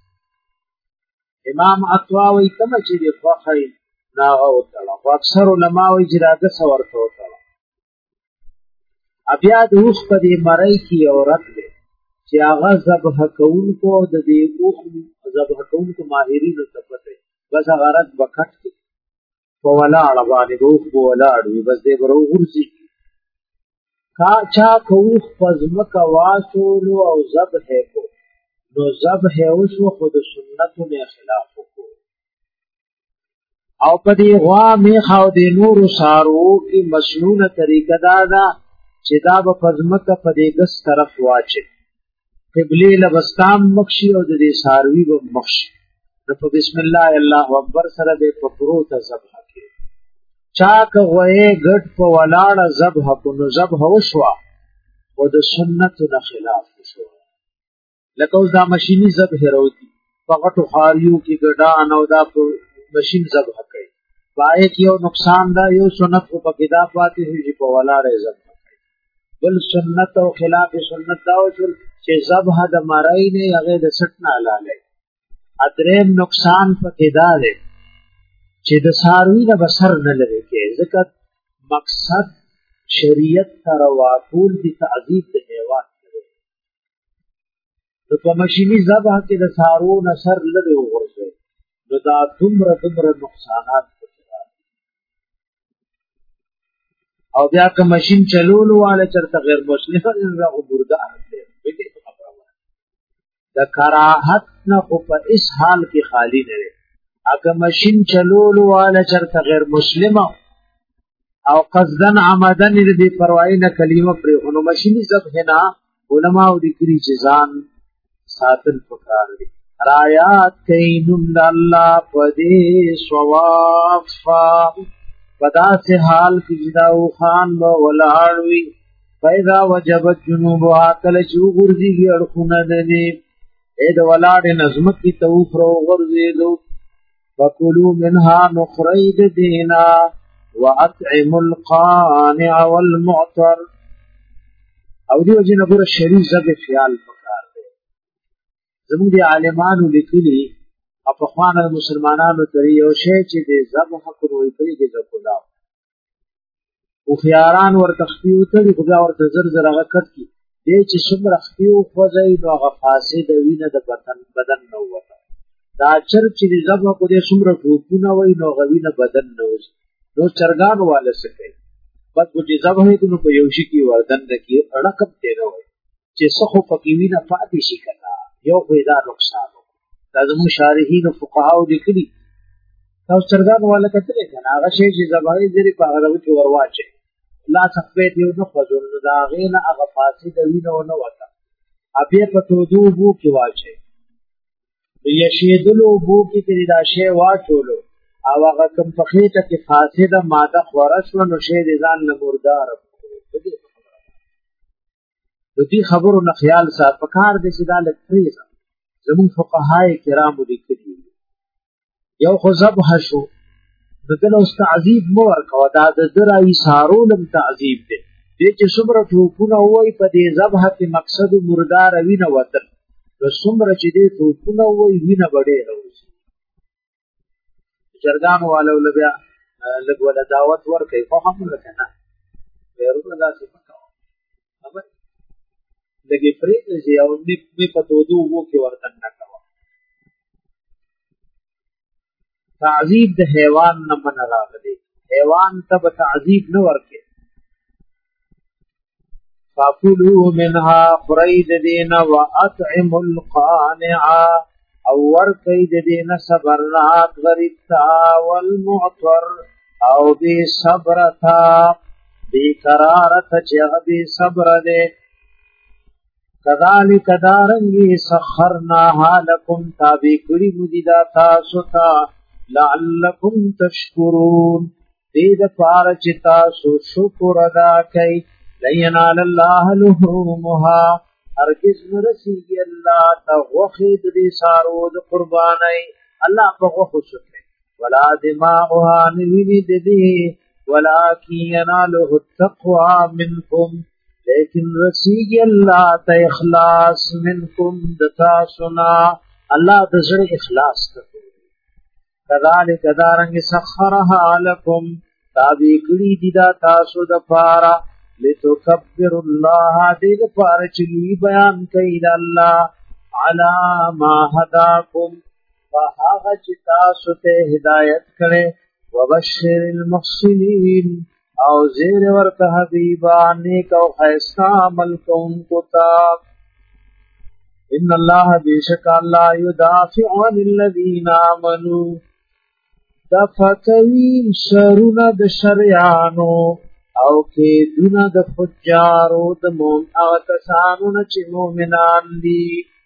امام اطواوی کم چی دی فخی ناغا اتلا و اکثر علماوی جرا گس ورطا اتلا اب یاد اوخ پا دی مرائی کی عورت لے چی آغا زبح کون کو دا دی اوخ زبح کون کو ماہرین تپتے بس غرد بکٹ کی پا ولا عربانی اوخ پا ولا عربی بس دی برو غرزی چا کوخ پزمک واسولو او ذبح کو نو ذبح اوسو خود سنتو نے خلاف کو او پدی غوا میخ او دی نور سارو کی مسنون طریقہ دادا چې دا به پزمک پدی گس طرف واچي قبلی لبستام مخشی او دی ساروی به مخشی نو په بسم الله الله اکبر سره به پروت ذبح کی چاک غوی گٹ پا ولاړ ذبح کنو ذبح وشوا و د سنت نه خلاف وشوا لکه اوس دا مشینی ذبح روتی په غټو خاریو کې ګډان او دا مشین ذبح کوي پای کې یو نقصان دا یو سنت کو پکې دا پاتې وي په ولاړ ذبح کوي بل سنت او خلاف سنت دا وشول چې ذبح د مړای نه هغه د سټ نه لاله ادریم نقصان پکې دا دی چې د ساروی د بسر نه لري کې ځکه مقصد شریعت تر واقول دي تعذیب د حیوان لري نو په مشینی ذبح کې د سارو نصر لري وګورئ نو دا دومره دومره نقصانات پکې او بیا که ماشین چلولو والا چرته غیر مسلمان راغو بردار دی د کراهت نه خو په اس حال کې خالی نه وي. اګه ماشین چلولو والا چرته غیر مسلم او قصدن عمدن دې پروايي نه کلمه پر خونو ماشینی ذبح نه علماء ذکری جزان ساتل پکار دي. رايات کینم د الله پدې ثواب پدا سے حال کی جداو خان و ولاړوي پیدا وجبت جنوب عقل چو غرزي اڑخونه دني اې د ولاړ نظمت کی توف رو غرزي دو فکلوا منها نخرید دینا واطعم القانع والمعتر. او دیو جن ګور شریف زب خیال پکار دی. زموږ دی عالمانو لیکلي افخوان مسلمانانو تری یو شی چې د ذبح کوي پرې کې ذکر او خياران ور تخفیو ته خدا ورته زر زر هغه کټ کی دې چې څومره خفیو خوځي نو هغه فاسد وینه د بدن بدن نو وته دا چر چې ذبح کو دې څومره ټوپونه وای نو غوینه بدن نو نو چرګان واله سکے بس کو چې ذبح کو په یو شي کې وردن دکی اړکب دی نو چې سخو فقیوینه فاتې شي کنا یو پیدا نقصان دا زمو شارحین او فقهاو لیکلي تاسو چرګان والا کتلې کنه هغه شی چې زبای زری په هغه کې ورواچي لا تخفیت یو نه فزول نو دا غینه هغه فاسد وینه نه وتا ابي په تو دو بو کې واچي یشیدلو بو کې کې دا شی واچولو او هغه کم فخیته کې فاسده ماده خورسو نو شی ځان له مردار د دې خبرو نه خیال سات پکار دې چې دا لکړي زمون فقهای کرامو لیکلي یو خو ذبح شو دغه اوس تعذيب مو ورکو دا د درای سارولم تعذيب دی دې چې څومره ټوپونه وای په دې ذبح ته مقصد مردار وینه وتر نو څومره چې دې ټوپونه وای وینه بډې راوځي جرګانو والو لبیا لګول دعوت ورکې خو هم لکنه ورته داسې پکاو خبر دغه پرې چې او می په تودو وو کې ورته نه کاوه تعذيب د حیوان نه من راغلي حیوان ته تعذيب نه ورکه فاکلوا منها خرید دینا واطعم القانع او ورکید دینا صبرات غریبتا والمعطر او بی صبرتا بی قرارت چه بی صبر دے کذالک دارنگی سخرناها لکم تابی کری مدیدا تاسوتا لعلکم تشکرون دید پارچ تاسو شکر ادا کئی لینال اللہ لحومها ارکس نرسیگی اللہ تا وخید دی سارود قربانی اللہ پا وخو شکر ولا دماغها نوینی دی ولیکی ینالہ التقوى منکم لیکن رسیگی اللہ تا اخلاص منکم دتا سنا اللہ دزر اخلاص تا کذالک دارنگ سخرها لکم تابی کری دیدا تاسو دپارا لتکبر اللہ دید پارا چلوی بیان کئی اللہ علا ما حداکم فحاغ چتاسو تے ہدایت کرے وبشر المحسنین او زیر ورک حبیبا نیک او خیستا عمل کون کتا ان اللہ بیشک اللہ یدافع عن الذین آمنوا دفقوی شرون د شریانو او کې دونه د فجارو د مون او کسانو نه چې مؤمنان دي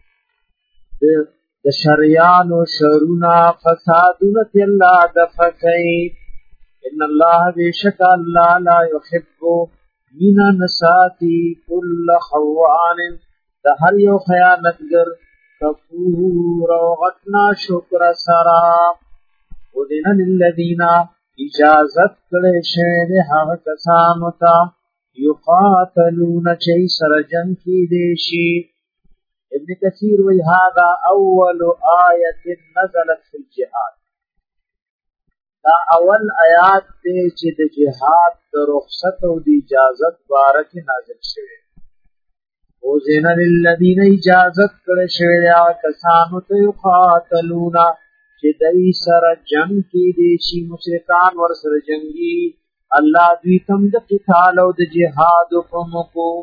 د شریانو شرونا فسادونه ته الله دفقای ان الله بیشک الله لا يحب من نساتی كل خوان د هر یو خیانتګر کفور او غتنا شکر سرا ودین للذین اجازت کړي شه هغه کسانو ته یقاتلون چي سرجن کی دیشی ابن کثیر وی هذا اول آیت نزلت فی الجهاد دا اول آیات دی چې د جهاد د رخصت او د اجازت بارک نازل شوه او زین للذین اجازت کړي شه هغه کسانو ته یقاتلون چې دای سره جنگ کې دي چې مشرکان ور سره جنگي الله دوی تم د قتال او د جهاد حکم کو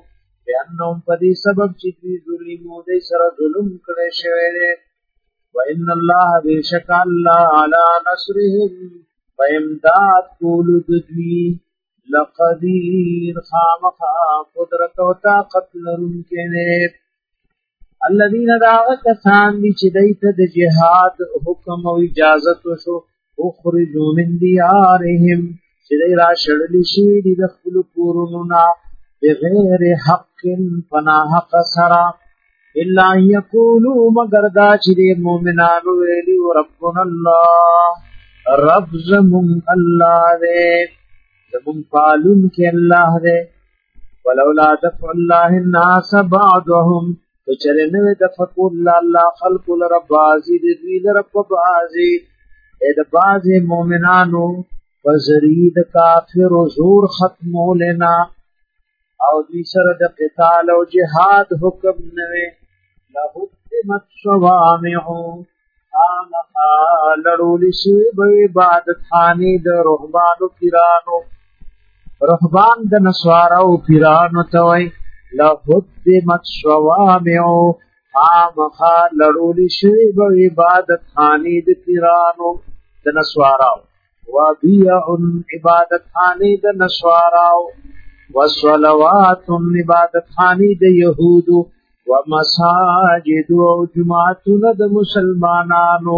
بیانهم پدی سبب چې دوی ظلمو دی سره ظلم کړی شوی دی وان الله بیشک الله علی نصرهم فامداد کول دوی لقدیر خامخا قدرت او طاقت لرونکي نه الذين دعوا کسان دي چې دایته د جهاد حکم او اجازه وشو اخرجوا من ديارهم چې دای را شړل شي د خپل کورونو نه بغیر حق فنا حق سرا الا يقولوا مگر دا چې مؤمنانو ویلي ربنا الله رب زمون الله دې زمون پالون کې الله دې ولولا دفع الله الناس بعضهم فچرنه دفع الله الله خلق لرب عزیز دې لرب عزیز اې د باز مؤمنانو وزرید کافر زور ختمولنا او دوی سره د قتال او جهاد حکم نوي لهدمت صوامع خامخا لړول شي به عبادت خانه د رهبانو پیرانو رهبان د نسوارو پیرانو ته وای لهدمت صوامع خامخا لړول شي به عبادت خانه د پیرانو د نسوارو وبيع عبادت خانه د نسوارو وصلوات عبادت خانی د يهودو ومساجد او جماعتونه د مسلمانانو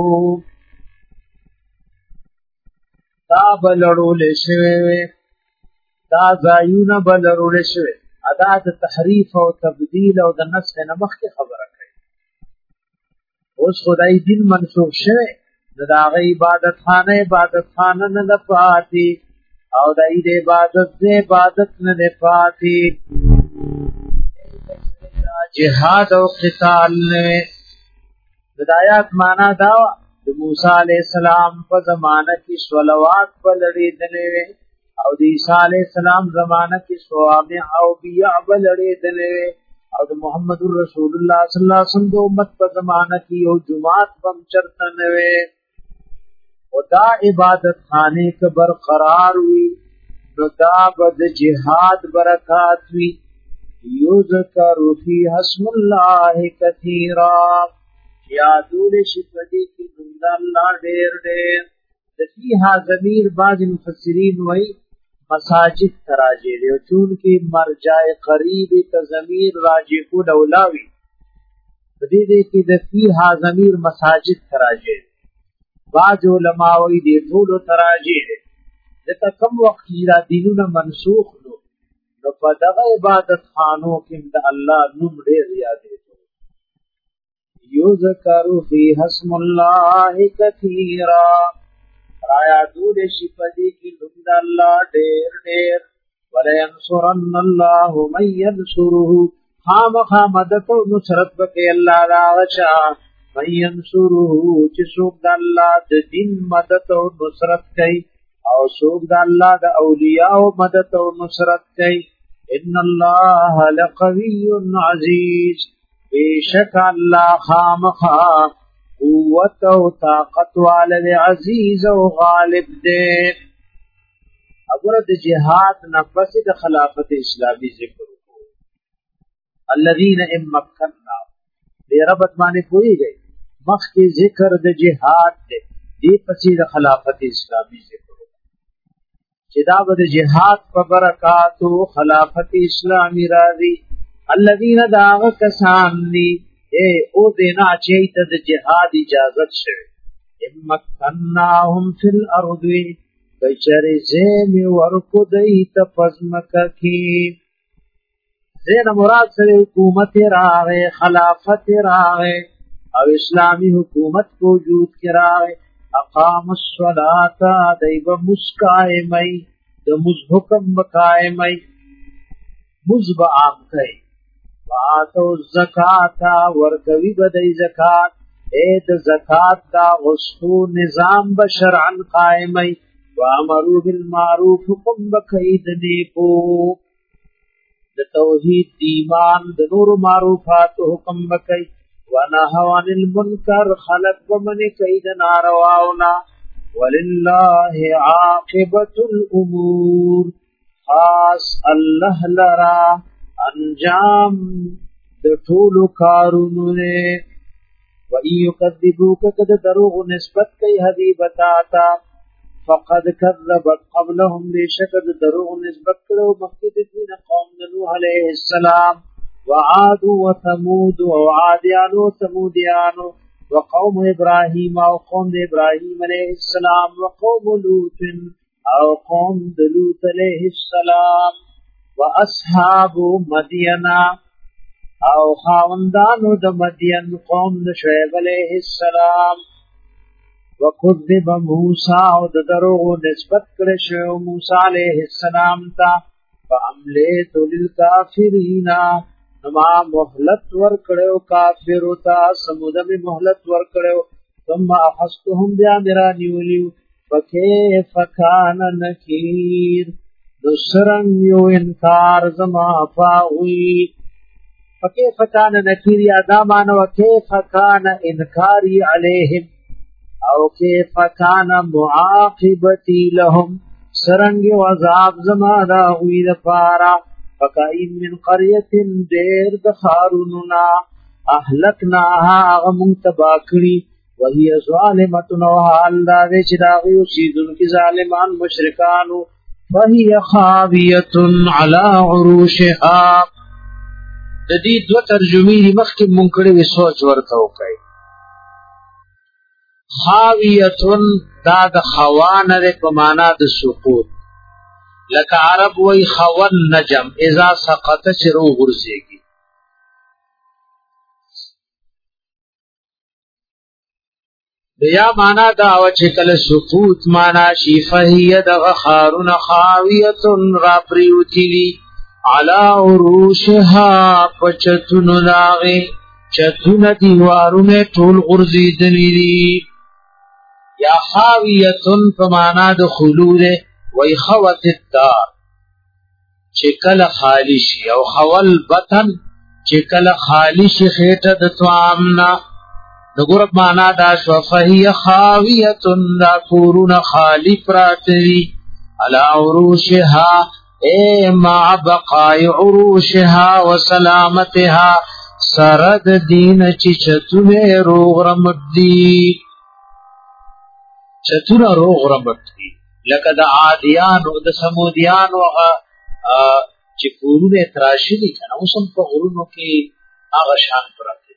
دا بلړول شوی دا ځایونه بلړول شوی ادا د تحریف او تبديل او د نسخ نه مخکې خبره کوي اوس خدای دین منسوخ شوی دا غي عبادت خانه عبادت خانه نه لپاتې او د دې عبادت دې عبادت نه پاتې جهاد او قتال نه د آیات معنا دا د موسی عليه السلام په زمانه کې صلوات په لړېدلې او د عیسی عليه السلام زمانه کې صوامع او بیع په لړېدلې او د محمد رسول الله صلی الله علیه وسلم د امت په زمانه کې یو جماعت بم چرته نه وي او دا عبادت خانه کې برقرار وي نو دا بد جهاد برکات وي یذکر فی اسم الله کثیرا یادول شپدی کې د الله ډېر ډېر د فیها ضمیر بعض مفسرین وایي مساجد تراجه دی او چون کې مرجع قریب ته ضمیر راجع کو دولاوي د دې کې د فیها ضمیر مساجد تراجه بعض علماء وی دی ټول تراجی دي ځکه کوم وخت را دینونه منسوخ نو نو په دغه عبادت خانو کې د الله نوم ډېر یاد دی یذکر فی اسم الله کثیرا رایا دود شي پدې کې نوم د الله ډېر ډېر ولا ينصرن الله من ينصره خامخا مدد او نصرت وکي الله راچا من ينصره چې څوک د الله د دین مدد او نصرت کوي او څوک د الله د اولیاء او مدد او نصرت کوي ان الله لقوي عزيز بیشک الله خامخا قوت او طاقت والد عزیز او غالب دی اگر د جهاد نفس د خلافت اسلامی ذکر الذين امكننا دې ربط باندې پوری گئی مخکې ذکر د جهاد دی دې پسې د خلافت اسلامی ذکر چې دا د جهاد په برکات او خلافت اسلامی راځي الذين داغ کسان دي اے او دینا چې ته د جهاد اجازه شوه امکناهم فی الارض بشر زم ورکو دیت پزمکه کی زین مراد سره حکومت راغه خلافت راغه او اسلامی حکومت وجود کراغه اقام الصلاة دیب مسقائمی د مز حکم بقائمی مزب عام کئی وآتو الزکاة ورکوی بدئی زکاة اید زکاة دا غسطو نظام بشرعن قائمی وامرو بالمعروف حکم بقید نیکو د توحید ایمان د نور معروفات حکم بقی ونهوا عن المنکر خلق ومن کید نارواونا ولله عاقبت الامور خاص الله لرا انجام د ټولو کارونو نه و یکذبوک کد دروغ نسبت کوي حبیب تا فقد كذبت قبلهم بشکد دروغ نسبت کړو مخکې د دوی قوم نوح علیه السلام وعاد وثمود وعادیان وثمودیان وقوم ابراهیم او قوم ابراهیم علیه السلام وقوم لوط او قوم لوط علیه السلام واصحاب مدین او خاوندانو د مدین قوم د شعیب علیه السلام وکذب موسی او د دروغ نسبت کړي شو موسی علیه السلام ته فاملیت للکافرین ما مهلت ور کړو کافر ته سمود می مهلت ور کړو ثم اخذتهم بیامرانیولیو فکیف کان نکیر دسرن یو انکار زما فاوی فکیف کان نکیر یا مانو کیف کان انکاری علیہم او کیف کان معاقبتی لهم سرنگ و عذاب زما دا ہوئی دفارا فکائن من قریت دیر دخاروننا احلکناها اغمون تباکری وہی ظالمتنا وحال دا ویچ داغیو سیدن کی ظالمان مشرکانو فہی خاویت علی عروشها د دې دوه ترجمې مخکې مونږ کړې وې سوچ ورته وکړئ خاویتن دا د خوانه ده په معنا د سقوط لکه عرب وی خون نجم اذا سقط چرو غرزیږي بیا معنا دا او چې کله سقوط معنا شي فهي د خارون خاویتن را پریوتی علا عروشها پچتون لاغی چتون دیوارون طول غرزی دلیدی یا خاویتن پمانا د خلود وی خوت الدار چکل خالشی او خول بطن چکل خالشی خیٹ دتوامنا نگرب مانا دا شوفهی خاویتن دا کورون خالی پراتوی علا عروشها اے مع بقائی عروشها و سلامتها سرد دین چی چتون روغ رمت دی چتون روغ رمت دی لکه دا عادیان و دا سمودیان و چی قرون اتراشی دی کنا اسم پا غرونو کی آغا شان پراتی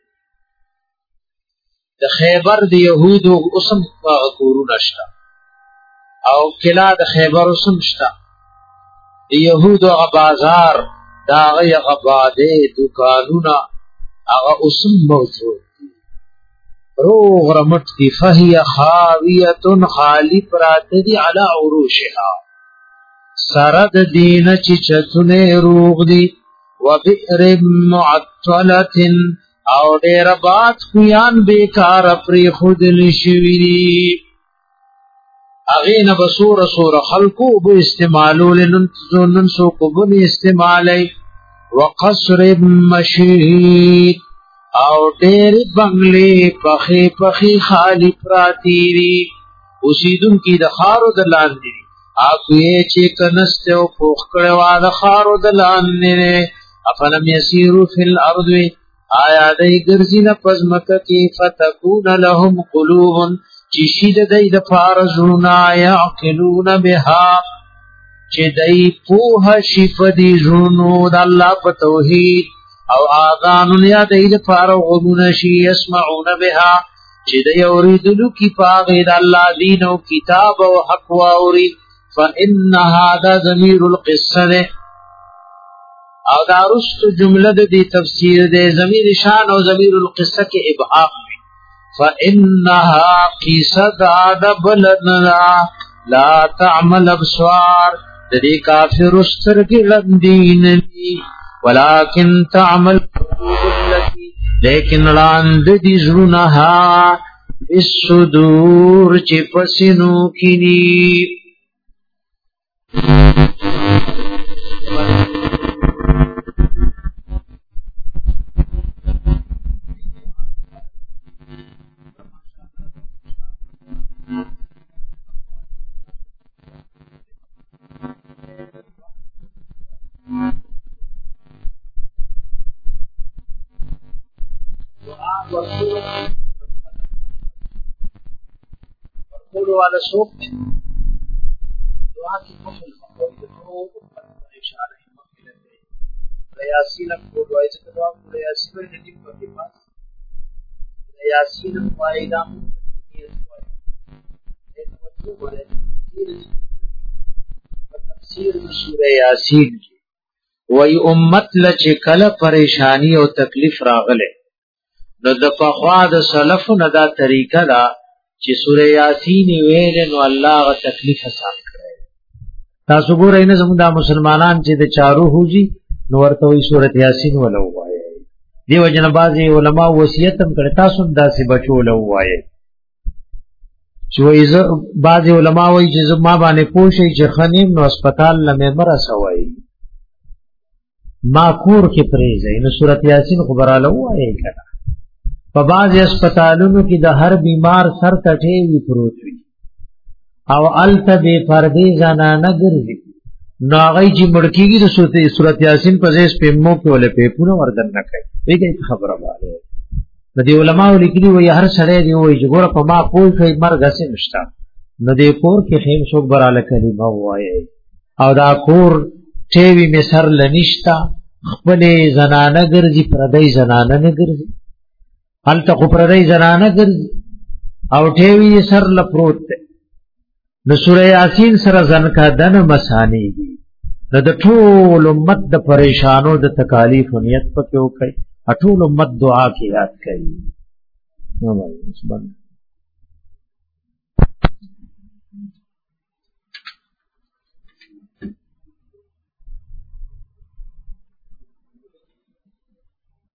دا خیبر دی یهودو اسم پا قرون اشتا او کلا دا خیبر اسم اشتا دی یهود و بازار دا غی غباده دکانونا اغا اسم موجود دی روغ رمت دی فہی خاویتن خالی پرات دی علا عروشها سرد دین چی چتن روغ دی و بئر معطلت او دیر بات کویان بیکار پری خود لشوی دی اغین بسور سور خلقو بو استعمالو لنن سوکو بن استعمالی وقصر مشید او دیر بنگلی پخی پخی خالی پراتیری اسیدن کی دخارو دلان دیری آکوی چی کنستے و پوخکڑوا دخارو دلان دیری افلم یسیرو فی الارضوی آیا دی گرزین پزمکا کی فتکون لهم قلوبن چی شید دی د فارزونا یعقلون بها چی دی پوها شف دی زونو دا اللہ پا توحید او آذانون یا دی د فارغون شی یسمعون بها چی دی اوریدلو کی پاغی دا اللہ دین و کتاب و حق و اوری فإنها دا ضمیر القصه دی او دا رست جمله دی تفسیر دی ضمیر شان او ضمیر القصه کی ابحاق فإنها قصد عدبلنا لا تعمل ابصار ددی کافر استرگی لندین ولكن تعمل التي لیکن لاند دی زرنها الصدور چی پسنو کنی دعا ورکول ورکول والا سوق دعا کی مفل مقول دعا پریشان ہے مغفرت ہے یاسین کو دعا سے دعا کو یاسین نے ٹھیک کے پاس یاسین فائدہ ایک وجہ بولے تفسیر سورہ یاسین کی وی امت لچ کله پریشانی او تکلیف راغله نو د پخوا د سلف نه دا طریقه دا چې سوره یاسین ویل نو الله غ تکلیف آسان کړي تاسو ګورئ نه زموږ د مسلمانان چې د چارو هوجي نو ورته وی سوره یاسین ولو وایي دیو جن بازي علما وصیت هم کړي تاسو داسې بچو ولو وایي چې وایي بازي علما وایي چې ما باندې پوښي چې خنیم نو هسپتال لمه مرسوي ما کور کې پریزه نو سورۃ یاسین خبراله وایي کړه په بعض هسپتالونو کې د هر بیمار سر کټې وی پروت وي او الته به پردې زنانه ګرځي نو هغه چې مړکیږي د سورۃ یاسین په ځای سپمو کې ولې په پونه وردن نه کوي دغه خبره وایي د دې علماء لیکلي وي هر سړی دی وایي چې ګوره په ما پوه شي مرګ سه نشتا نو دې کور کې خیم څوک براله کلمه وایي او دا کور ټیوی می سر لنشتا خپل زنانه ګرځي پردې زنانه نه ګرځي حالت خو پردې زنانه ګرځي او ټیوی سر لپروت نو سورہ یاسین سره ځن کا دن مسانی دي د ټول امت د پریشانو د تکالیف نیت پکې وکړي ټول امت دعا کې یاد کړي نو